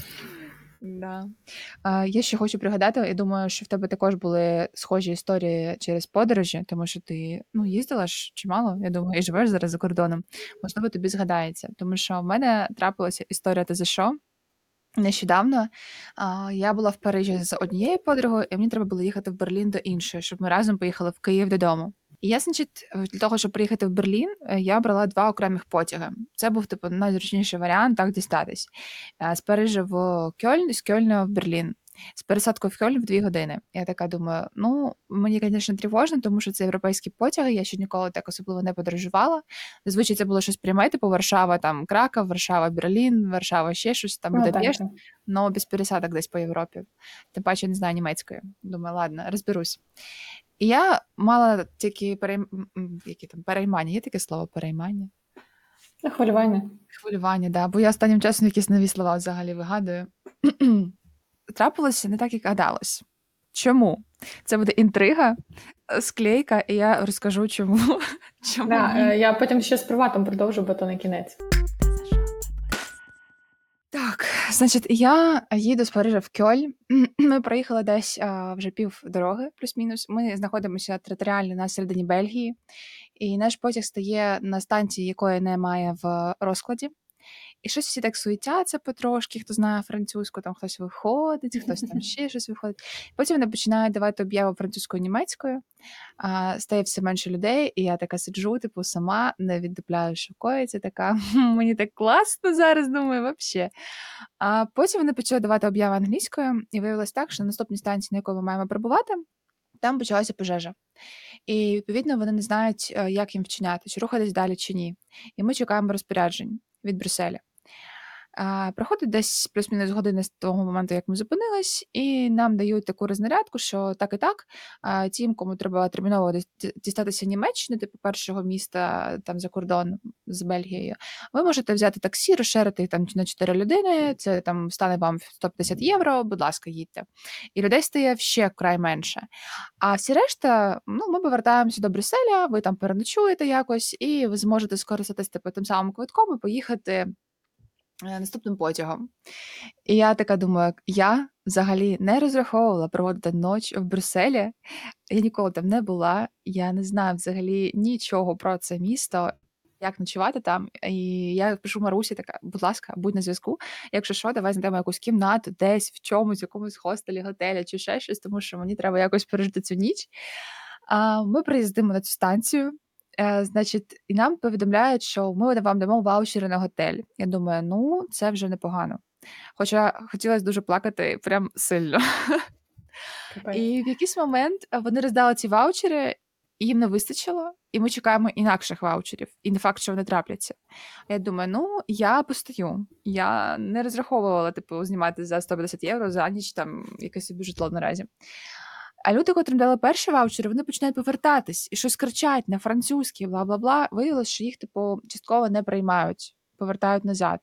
Да. А, я ще хочу пригадати, я думаю, що в тебе також були схожі історії через подорожі, тому що ти ну, їздила ж чимало, я думаю, і живеш зараз за кордоном. Можливо, тобі згадається. Тому що в мене трапилася історія «Ти за що?» Нещодавно а, я була в Парижі з однією подругою, і мені треба було їхати в Берлін до іншої, щоб ми разом поїхали в Київ додому. І я, значить, для того, щоб приїхати в Берлін, е, я брала два окремих потяги. Це був типу найзручніший варіант так дістатись. Е, З Парижа в Кьольн, з Кьольна в Берлін. З пересадкою в Кьольн в дві години. Я така думаю, ну, мені, звісно, тривожно, тому що це європейські потяги, я ще ніколи так особливо не подорожувала. Зазвичай це було щось пряме, типу Варшава, там, Краков, Варшава, Берлін, Варшава, ще щось, там,
Ну, так,
Будапешт,
так.
но без пересадок десь по Європі. Тим паче не знаю німецької. Думаю, ладно, розберусь. І я мала тільки перейм... м, які там переймання. Є таке слово переймання?
Ну, хвилювання.
Хвилювання, да. Бо я останнім часом якісь нові слова взагалі вигадую. Трапилося не так, як гадалось. Чому? Це буде інтрига, е, склейка, і я розкажу, чому. Чому
Да,
ні.
е, я потім ще з приватом продовжу, бо то на кінець.
Так, значить, я їду з Парижа в Кьоль. Ми проїхали десь а, вже пів дороги, плюс-мінус. Ми знаходимося територіально на середині Бельгії, і наш потяг стає на станції, якої немає в розкладі. І щось всі так суетяться потрошки, хто знає французьку, там хтось виходить, хтось там ще щось виходить. Потім вони починають давати об'яви французькою німецькою, а, стає все менше людей, і я така сиджу, типу, сама, не віддупляю, що коїться, така, «Хм, мені так класно зараз, думаю, вообще. А потім вони почали давати об'яви англійською, і виявилось так, що на наступній станції, на якій ми маємо прибувати, там почалася пожежа. І, відповідно, вони не знають, е, як їм вчиняти, чи рухатись далі, чи ні. І ми чекаємо розпоряджень від Брюсселя. А, проходить десь плюс-мінус година з того моменту, як ми зупинились, і нам дають таку рознарядку, що так і так, а, тим, кому треба терміново діс- ді- дістатися Німеччини, типу першого міста там за кордон з Бельгією, ви можете взяти таксі, розширити там на чотири людини, це там стане вам сто п'ятдесят євро, будь ласка, їдьте. І людей стає ще вкрай менше. А всі решта, ну, ми повертаємося до Брюсселя, ви там переночуєте якось, і ви зможете скористатися типу, тим самим квитком і поїхати е, наступним потягом. І я така думаю, я взагалі не розраховувала проводити ніч в Брюсселі. Я ніколи там не була. Я не знаю взагалі нічого про це місто, як ночувати там. І я пишу Марусі, така, будь ласка, будь на зв'язку. Якщо що, давай знайдемо якусь кімнату десь в чомусь, в якомусь хостелі, готелі чи ще щось, тому що мені треба якось пережити цю ніч. А, ми приїздимо на цю станцію. Е, значить, і нам повідомляють, що ми вам дамо ваучери на готель. Я думаю, ну, це вже непогано. Хоча хотілося дуже плакати прям сильно.
Капець.
І в якийсь момент е, вони роздали ці ваучери, і їм не вистачило, і ми чекаємо інакших ваучерів. І не факт, що вони трапляться. Я думаю, ну, я постою. Я не розраховувала, типу, знімати за сто п'ятдесят євро за ніч там якесь собі житло наразі. А люди, котрим дали перші ваучери, вони починають повертатись і щось кричать на французькій, бла-бла-бла. Виявилось, що їх, типу, частково не приймають, повертають назад.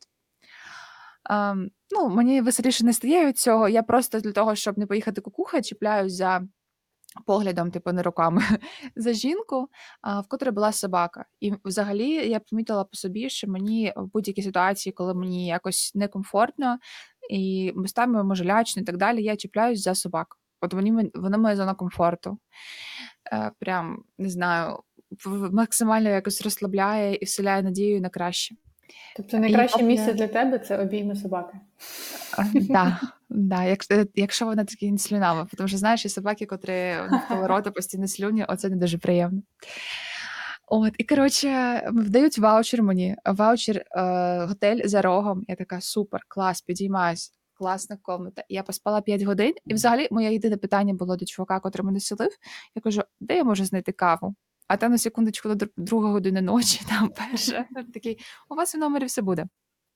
Ем, ну, мені веселіше не стає від цього. Я просто для того, щоб не поїхати кукуха, чіпляюсь за поглядом, типу, не руками, за жінку, а, в котрої була собака. І взагалі я помітила по собі, що мені в будь-якій ситуації, коли мені якось некомфортно і містами може лячно і так далі, я чіпляюсь за собак. От вони, мен- вони моя зона комфорту. Е, прям, не знаю, в- максимально якось розслабляє і вселяє надію на краще.
Тобто
І
найкраще
поки-
місце для тебе це обійми собаки.
А, да, да, як, е, якщо вона такі не слюнава, тому що знаєш, є собаки, котрі навколо рота постійно слюні, оце не дуже приємно. От, і коротше, вдають ваучер мені, ваучер, е, готель за рогом. Я така, супер, клас, підіймаюсь, класна комната. Я поспала п'ять годин, і взагалі моє єдине питання було до чувака, котрий мене селив. Я кажу, де я можу знайти каву? А там на секундочку до друга година ночі, там перша. Він такий, у вас в номері все буде.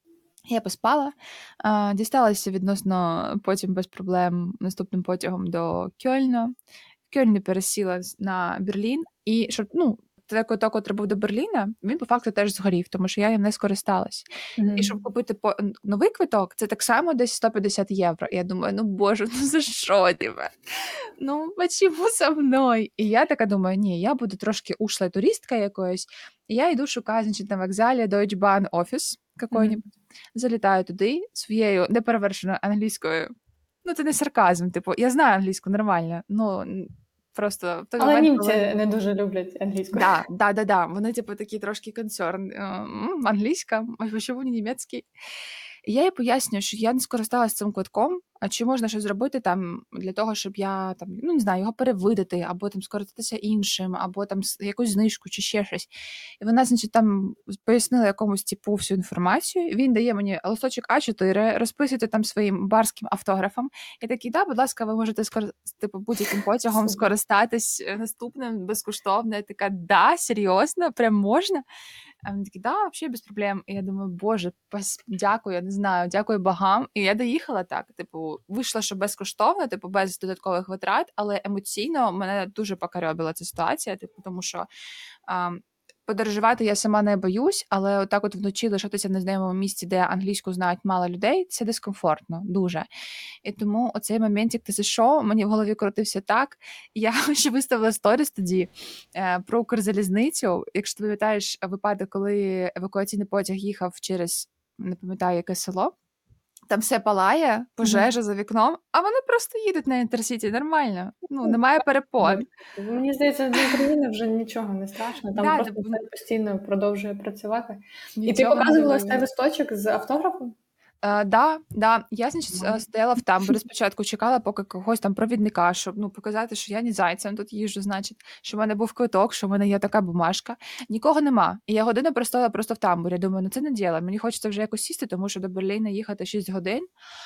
Я поспала, а, дісталася відносно потім без проблем наступним потягом до Кьольна. В Кьольні пересіла на Берлін, і щоб, ну, той квиток, котрий був до Берліна, він по факту теж згорів, тому що я їм не скористалась. І щоб
Мгм.
купити по... новий квиток, це так само десь сто п'ятдесят євро. І я думаю, ну боже, ну за що тебе? Ну, почему со мною? І я така думаю, ні, я буду трошки ушла туристка якоюсь. І я йду шукаю, значить, на вокзалі Deutsche Bahn офіс какой-нибудь.
Мгм.
Залітаю туди своєю неперевершеною англійською. Ну, це не сарказм, типу, я знаю англійську нормально, ну просто в той
Але
момент,
німці
коли
не дуже люблять англійську.
да, да, да, да. Вони, типу, такі трошки концерн. Е, м, Англійська, а чому не німецький? І я їй пояснюю, що я не скористалася цим квитком, а чи можна щось зробити там для того, щоб я там, ну не знаю, його перевидати, або там скористатися іншим, або там с- якусь знижку, чи ще щось. І вона, значить, там пояснила якомусь типу всю інформацію. Він дає мені листочок а чотири, розписуйте там своїм барським автографом. Я такий, да, будь ласка, ви можете скор... типу, будь-яким потягом
Супер.
скористатись е, наступним безкоштовно. Я така, да, серйозно, прям можна? А вони такі, да, взагалі без проблем. І я думаю, боже, пос... дякую, я не знаю, дякую богам. І я доїхала так. Типу, вийшла, що безкоштовно, типу, без додаткових витрат, але емоційно мене дуже покарьобила ця ситуація, типу, тому що. А, Подорожувати я сама не боюсь, але отак от вночі лишатися в незнайомому місці, де англійську знають мало людей, це дискомфортно, дуже. І тому оцей момент, як ти зайшов, мені в голові крутився так. Я ще виставила сторіс тоді е, про Укрзалізницю. Якщо ти пам'ятаєш випадок, коли евакуаційний потяг їхав через, не пам'ятаю, яке село, там все палає,
Мгм.
пожежа за вікном, а вони просто їдуть на Інтерсіті нормально. Ну, немає перепон.
Мені здається, для України вже нічого не страшно, там
Да,
просто
не-
все постійно продовжує працювати. І ти
нічого не
показувала ось цей
дивує.
листочок з автографом?
Е, да, да. Я, значить,
Мгм.
е, стояла в тамбурі спочатку, чекала, поки когось там провідника, щоб ну, показати, що я не зайцем тут їжджу, значить, що в мене був квиток, що в мене є така бумажка. Нікого нема. І я годину простояла просто в тамбурі. Думаю, ну це не діло. Мені хочеться вже якось сісти, тому що до Берліна їхати шість годин.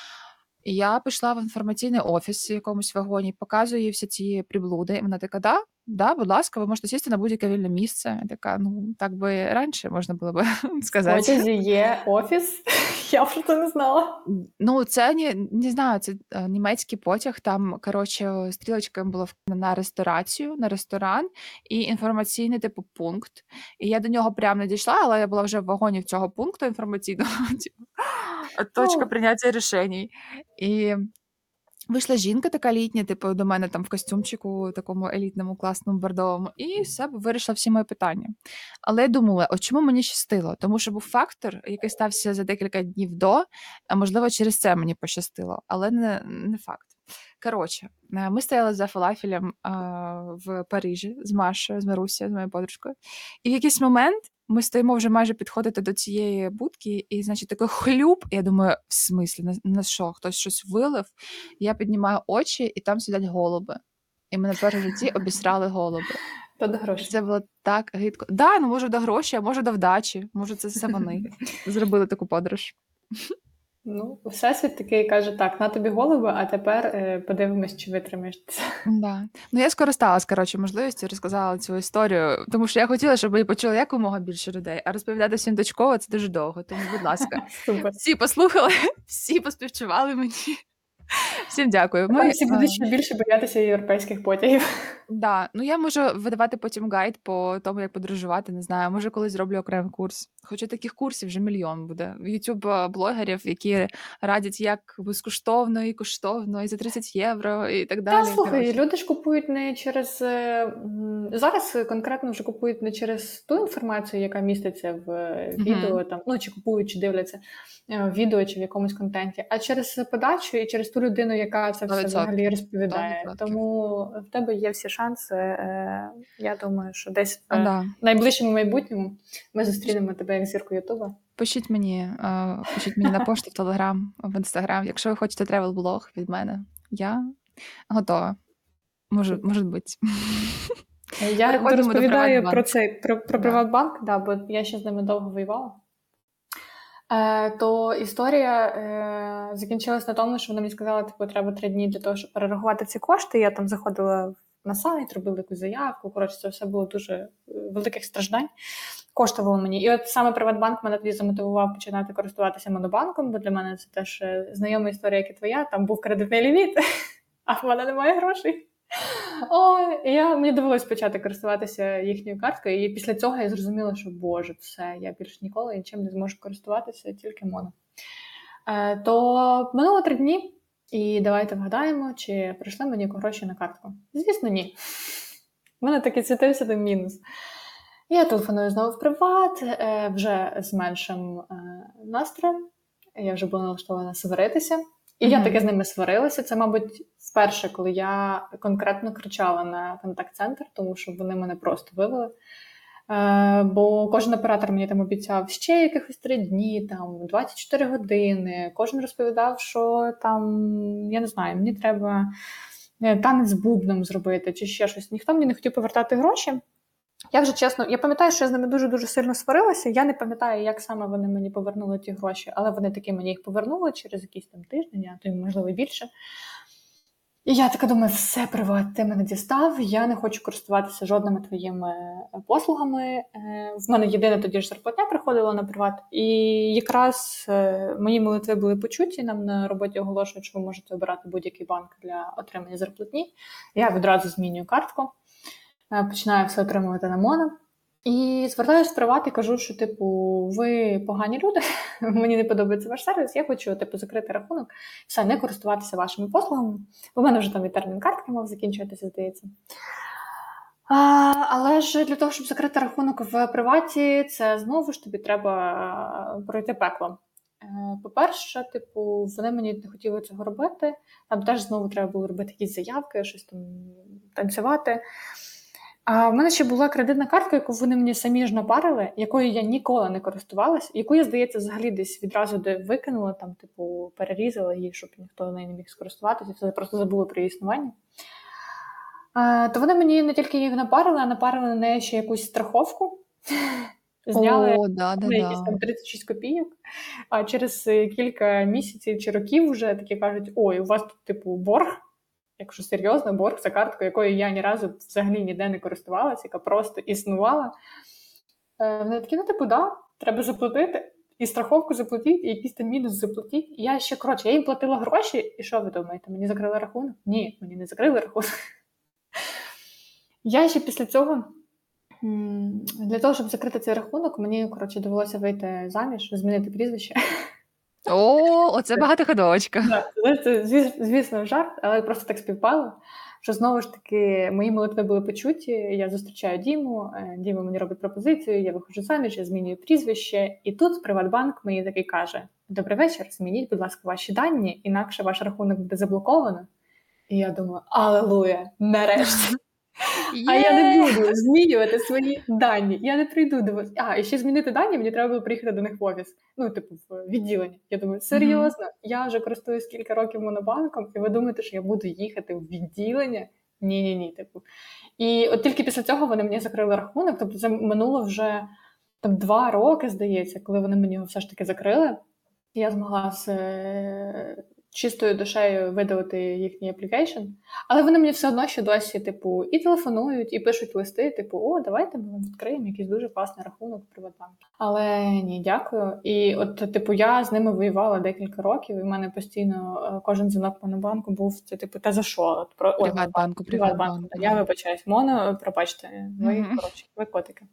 І я пішла в інформаційний офіс в якомусь вагоні, показую їй всі ці приблуди. І вона така, да, да, будь ласка, ви можете сісти на будь-яке вільне місце. Я така, ну, так би раніше можна було би
В
сказати.
потязі є офіс. Я про це не знала.
Ну, це не, не знаю, це е, німецький потяг. Там, коротше, стрілочка була вказана на ресторацію, на ресторан і інформаційний типу пункт. І я до нього прямо не дійшла, але я була вже в вагоні в цього пункту інформаційного, типу, точка
Ну,
прийняття рішень. І вийшла жінка така літня, типу, до мене там в костюмчику, такому елітному, класному, бордовому, і все вирішила всі мої питання. Але я думала, от чому мені щастило? Тому що був фактор, який стався за декілька днів до, а можливо, через це мені пощастило, але не, не факт. Коротше, е, ми стояли за фалафелем а, в Парижі з Машою, з Марусею, з моєю подружкою. І в якийсь момент ми стоїмо вже майже підходити до цієї будки, і, значить, такий хлюп. Я думаю, в смислі, на, на що? Хтось щось вилив? Я піднімаю очі, і там сидять голуби. І мене перше в житті обісрали голуби.
то до
І
грошей.
це було так гидко. Да, ну може до грошей, а може до вдачі. Може, це все вони зробили таку подорож.
Ну, всесвіт такий каже: так, на тобі голуби, а тепер е, подивимось, чи витримаєш це.
Да. Ну, я скористалась, коротше, можливістю, розказала цю історію, тому що я хотіла, щоб її почули якомога більше людей, а розповідати всім дочково це дуже довго. Тому, будь ласка,
Супер.
всі послухали, всі поспівчували мені. Всім дякую.
Тепер
Ми,
всі
е,
будуть ще більше боятися європейських потягів.
да. Ну, я можу видавати потім гайд по тому, як подорожувати, не знаю. Може, колись зроблю окремий курс. Хоча таких курсів вже мільйон буде. Ютуб-блогерів, які радять, як безкоштовно і коштовно, і за тридцять євро, і так
Та
далі.
слухай,
Коротше.
люди ж купують не через е, м, зараз конкретно вже купують не через ту інформацію, яка міститься в е, відео,
Мгм.
там ну чи купують, чи дивляться е, в відео, чи в якомусь контенті, а через подачу і через ту людину, яка це
сто
все взагалі
відсотків. сто
розповідає.
відсотків.
Тому в тебе є всі шанси. Е, Я думаю, що десь
А,
в
да.
найближчому майбутньому ми зустрінемо тебе як зірку Ютуба.
Пишіть мені, е, пишіть мені на пошту, в Телеграм, в Інстаграм. Якщо ви хочете тревел-блог від мене, я готова. Може, може бути.
Я
Переходимо до
розповідаю
Приватбанку.
про цей про, про
Да.
Приватбанк, да, бо я ще з ними довго воювала. Е, то історія е, закінчилась на тому, що вони мені сказали, типу, треба три дні для того, щоб перерахувати ці кошти. Я там заходила на сайт, робила якусь заявку. Коротше, це все було дуже е, великих страждань. Коштувало мені. І от саме Приватбанк мене тоді замотивував починати користуватися Монобанком, бо для мене це теж е, знайома історія, як і твоя. Там був кредитний ліміт, а в мене немає грошей. О, я, мені довелося почати користуватися їхньою карткою, і після цього я зрозуміла, що, боже, все, я більше ніколи нічим не зможу користуватися, тільки моно. Е, то минуло три дні, і давайте вгадаємо, чи прийшли мені гроші на картку. Звісно, ні. У мене таки світився там мінус. Я телефоную знову в Приват, е, вже з меншим е, настроєм. Я вже була налаштована сваритися. І я
Мгм.
таки з ними сварилася. Це, мабуть, вперше, коли я конкретно кричала на контакт-центр, тому що вони мене просто вивели. Е, бо кожен оператор мені там обіцяв ще якихось три дні, там двадцять чотири години. Кожен розповідав, що там, я не знаю, мені треба е, танець з бубном зробити чи ще щось. Ніхто мені не хотів повертати гроші. Я вже чесно, я пам'ятаю, що я з ними дуже-дуже сильно сварилася. Я не пам'ятаю, як саме вони мені повернули ті гроші, але вони таки мені їх повернули через якийсь там тиждень, а то й, можливо, більше. І я така думаю, все, Приват, ти мене дістав, я не хочу користуватися жодними твоїми послугами. Е, В мене єдине тоді ж зарплатня приходила на Приват, і якраз е, мої молитви були почуті, нам на роботі оголошують, що ви можете обирати будь-який банк для отримання зарплатні. Я відразу змінюю картку. Е, Починаю все отримувати на моно. І звертаюся в Приват і кажу, що, типу, ви погані люди, мені не подобається ваш сервіс, я хочу, типу, закрити рахунок, все, не користуватися вашими послугами. Бо в мене вже там і термін картки мав закінчуватися, здається. А, але ж для того, щоб закрити рахунок в Приваті, це знову ж тобі треба а, пройти пекло. Е, По-перше, типу, вони мені не хотіли цього робити. Там теж знову треба було робити якісь заявки, щось там танцювати. А в мене ще була кредитна картка, яку вони мені самі ж напарили, якою я ніколи не користувалась, яку я, здається, взагалі десь відразу де викинула, там, типу, перерізала її, щоб ніхто нею не міг скористуватися, все, просто забула про її існування. А, то вони мені не тільки її напарили, а напарили на неї ще якусь страховку. Зняли
О, да, да,
на якісь
да.
там тридцять шість копійок, а через е, кілька місяців чи років вже такі кажуть, ой, у вас тут, типу, борг, якщо серйозно, борг за картку, якою я ні разу взагалі ніде не користувалася, яка просто існувала. Е, Вони такі, ну, типу, да, треба заплатити, і страховку заплатіть, і якийсь там мінус заплатіть. І я ще, коротше, я їм платила гроші, і що ви думаєте, мені закрили рахунок? Ні, мені не закрили рахунок. Я ще після цього, м, для того, щоб закрити цей рахунок, мені, коротше, довелося вийти заміж, змінити прізвище.
О, оце багатоходовочка.
Да, це, це, звіс- звісно, жарт, але просто так співпало, що знову ж таки мої молитви були почуті, я зустрічаю Діму, е, Діма мені робить пропозицію, я виходжу заміж, я змінюю прізвище, і тут Приватбанк мені такий каже, добрий вечір, змініть, будь ласка, ваші дані, інакше ваш рахунок буде заблоковано. І я думаю, алелуя, нарешті. А я не буду змінювати свої дані. Я не прийду до вас. А, і ще змінити дані, мені треба було приїхати до них в офіс. Ну, типу, в відділення. Я думаю, серйозно, я вже користуюсь кілька років монобанком, і ви думаєте, що я буду їхати в відділення? Ні-ні-ні, типу. І от тільки після цього вони мені закрили рахунок, тобто це минуло вже там два роки, здається, коли вони мені його все ж таки закрили. І я змогла з е, чистою душею видалити їхній аплікейшн. Але вони мені все одно ще досі, типу, і телефонують, і пишуть листи, типу, о, давайте ми вам відкриємо якийсь дуже класний рахунок в Приватбанку. Але ні, дякую. І от, типу, я з ними воювала декілька років, і в мене постійно е, кожен дзвінок по монобанку був, це, типу, та за що? От, про... Ой,
Приватбанку,
Приватбанку.
Приватбанку.
Я вибачаюсь, моно, пробачте, ви,
Мгм.
коротше, ви котики.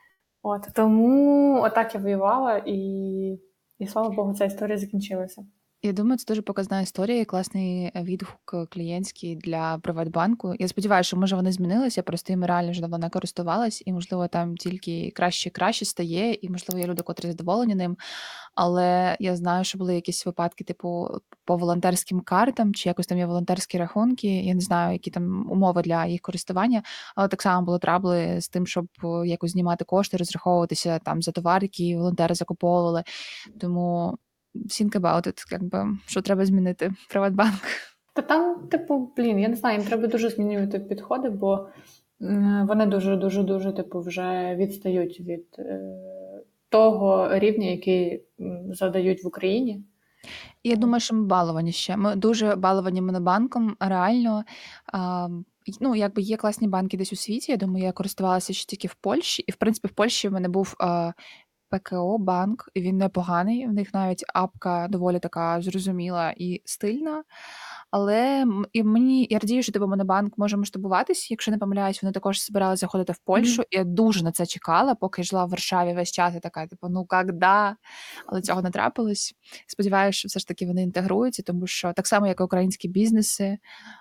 От, тому отак я воювала, і, і слава Богу, ця історія закінчилася.
Я думаю, це дуже показна історія і класний е, відгук е, клієнтський для Приватбанку. Я сподіваюся, що може вони змінилися, просто їм реально вже давно не користувалась, і можливо там тільки краще і краще стає, і можливо є люди, котрі задоволені ним. Але я знаю, що були якісь випадки, типу, по волонтерським картам, чи якось там є волонтерські рахунки. Я не знаю, які там умови для їх користування, але так само були трабли з тим, щоб е, якось знімати кошти, розраховуватися там за товар, які волонтери закуповували. Тому think about it, якби, що треба змінити Приватбанк.
Та там, типу, блін, я не знаю, їм треба дуже змінювати підходи, бо м, вони дуже-дуже-дуже, типу, вже відстають від е, того рівня, який м, задають в Україні.
І я думаю, що ми баловані ще. Ми дуже баловані Монобанком, реально. А, ну, якби є класні банки десь у світі. Я думаю, я користувалася ще тільки в Польщі. І, в принципі, в Польщі в мене був а, ПКО банк, і він непоганий. В них навіть апка доволі така зрозуміла і стильна. Але м- і мені я радію, що типу Монобанк може масштабуватись. Якщо не помиляюсь, вони також збиралися заходити в Польщу.
Мгм.
І я дуже на це чекала, поки жила в Варшаві весь час. І така, типу, ну когда? Але цього не трапилось. Сподіваюся, що все ж таки вони інтегруються, тому що так само, як і українські бізнеси,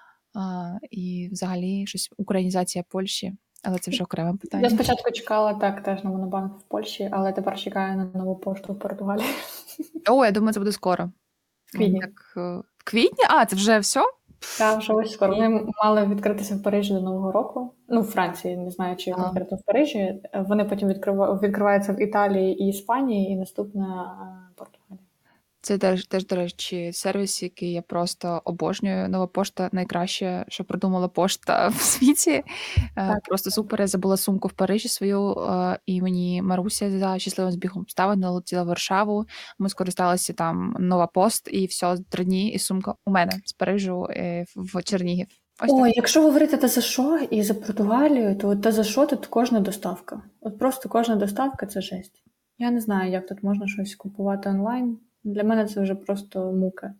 а, і взагалі щось українізація Польщі, але це вже окреме
Я
питання.
спочатку чекала так теж на Монобанк в Польщі, але тепер чекаю на нову пошту в Португалії
О, я думаю, це буде скоро.
в
Вони
квітні.
так е, в квітні? А, це вже все?
Та вже ось скоро. Вони мали відкритися в Парижі до Нового року. Ну, в Франції, не знаю, чи
А,
конкретно в Парижі. Вони потім відкрива- відкриваються в Італії і Іспанії, і наступна е, Португалія.
Це теж, теж, до речі, сервіс, який я просто обожнюю. Нова пошта найкраще, що придумала пошта в світі. Е,
Так.
Просто супер. Я забула сумку в Парижі свою, е, і мені Маруся за щасливим збігом обставин налетіла в Варшаву. Ми скористалися там нова пост, і все, три дні, і сумка у мене з Парижу е, в Чернігів. Ось так.
Ой, якщо говорити те за що і за Португалію, то те за що тут кожна доставка. От просто кожна доставка це жесть. Я не знаю, як тут можна щось купувати онлайн. Для мене це вже просто мука.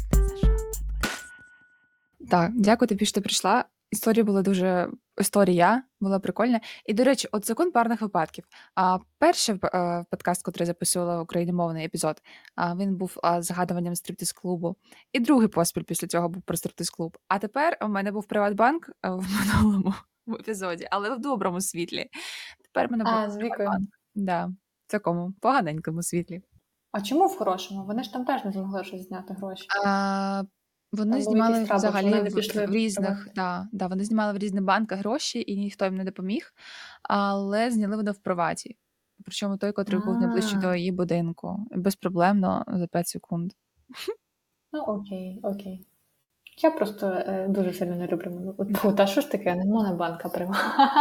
Так, дякую тобі, що ти прийшла. Історія була дуже історія була прикольна. І, до речі, от закон парних випадків. А перший е, подкаст, який я записувала україномовний епізод, а він був а, згадуванням стриптиз-клубу. І другий поспіль після цього був про стриптиз-клуб. А тепер у мене був Приватбанк е, в минулому в епізоді, але в доброму світлі. Тепер в мене буде
А, з Вікою.
Приватбанк. Да, в такому поганенькому світлі.
А чому в хорошому? Вони ж там теж не змогли щось зняти гроші.
А, вони
Там був
знімали
якийсь трабл, що
взагалі
вони не
в,
пішли
в
в
різних,
приват.
да, да, вони знімали в різних банках гроші, і ніхто їм не допоміг, але зняли вони в приваті. Причому той, котрий був найближче до
А,
її будинку, безпроблемно за п'ять секунд.
ну окей, окей. Я просто е, дуже сильно не люблю Монобанк. Та що ж таке? Не Монобанк, а Приват.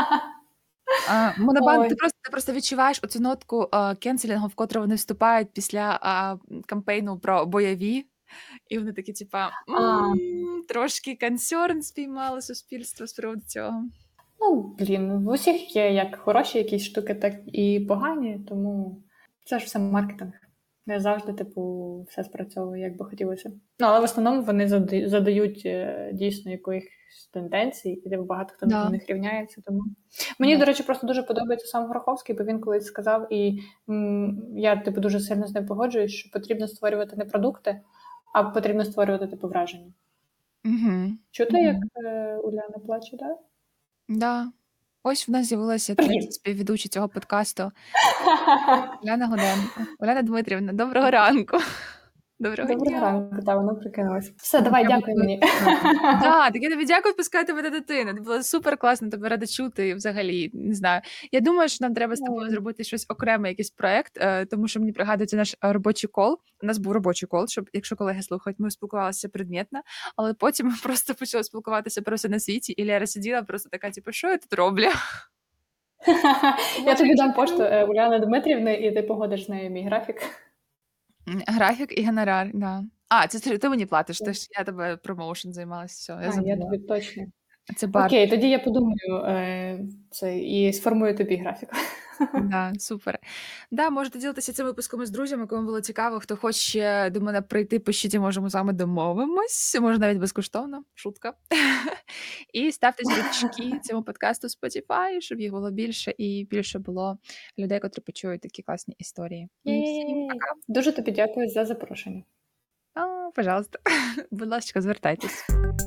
А, Монобанк, ти
Ой.
просто ти просто відчуваєш оцю нотку а, кенселінгу, в котру вони вступають після а, кампейну про бойові, і вони такі, типа,
А,
«М, трошки консерн спіймали суспільство з приводу цього.
ну, блін, в усіх є як хороші якісь штуки, так і погані, тому це ж все маркетинг. Не завжди, типу, все спрацьовує, як би хотілося. Ну, але в основному вони зада- задають е, дійсно якихось тенденцій, і типу, багато хто
Да,
на них рівняється. Тому мені,
да.
до речі, просто дуже подобається сам Гороховський, бо він колись сказав, і м, я типу дуже сильно з ним погоджуюсь, що потрібно створювати не продукти, а потрібно створювати типу враження.
Угу.
Чути, як е, Уляна плаче, так?
Да. Ось в нас з'явилася
Привіт.
третя співведуча цього подкасту. Уляна Гуденко. Уляна Дмитрівна, доброго ранку. Доброго
Доброго
дня.
ранку, та вона прикинулась. Все, давай,
Треба
дякую
було
мені.
відпускати. Да, так я тобі дякую, пускай тебе до дитини. Це було супер класно, тебе рада чути і взагалі, не знаю. Я думаю, що нам треба з тобою
Ой.
зробити щось окреме, якийсь проект, е, тому що мені пригадується наш е, робочий кол. У нас був робочий кол, щоб, якщо колеги слухають, ми спілкувалися предметно, але потім ми просто почали спілкуватися про все на світі, і Лера сиділа просто така, типу, що я тут роблю?
Я
Боже,
тобі
як
дам
же
пошту
круто.
е, Уляни Дмитрівни, і ти погодиш з нею мій графік.
М, Графік і гонорар, да. А, це ти ти мені платиш, ти ж я тебе промоушен займалася, все, я
А, я
забула.
тобі точно.
Це бар.
Окей, тоді я подумаю е, це, і сформую тобі графік.
Да, супер. Да, можете ділитися цим випуском з друзями, кому було цікаво, хто хоче до мене прийти, пишіть, і можемо з вами домовимось. Може, навіть безкоштовно, шутка. І ставте зірочки цьому подкасту Spotify, щоб їх було більше і більше було людей, котрі почують такі класні історії. І всім
Єй!
пока.
Дуже тобі дякую за запрошення.
А, пожалуйста. Будь ласка, звертайтесь.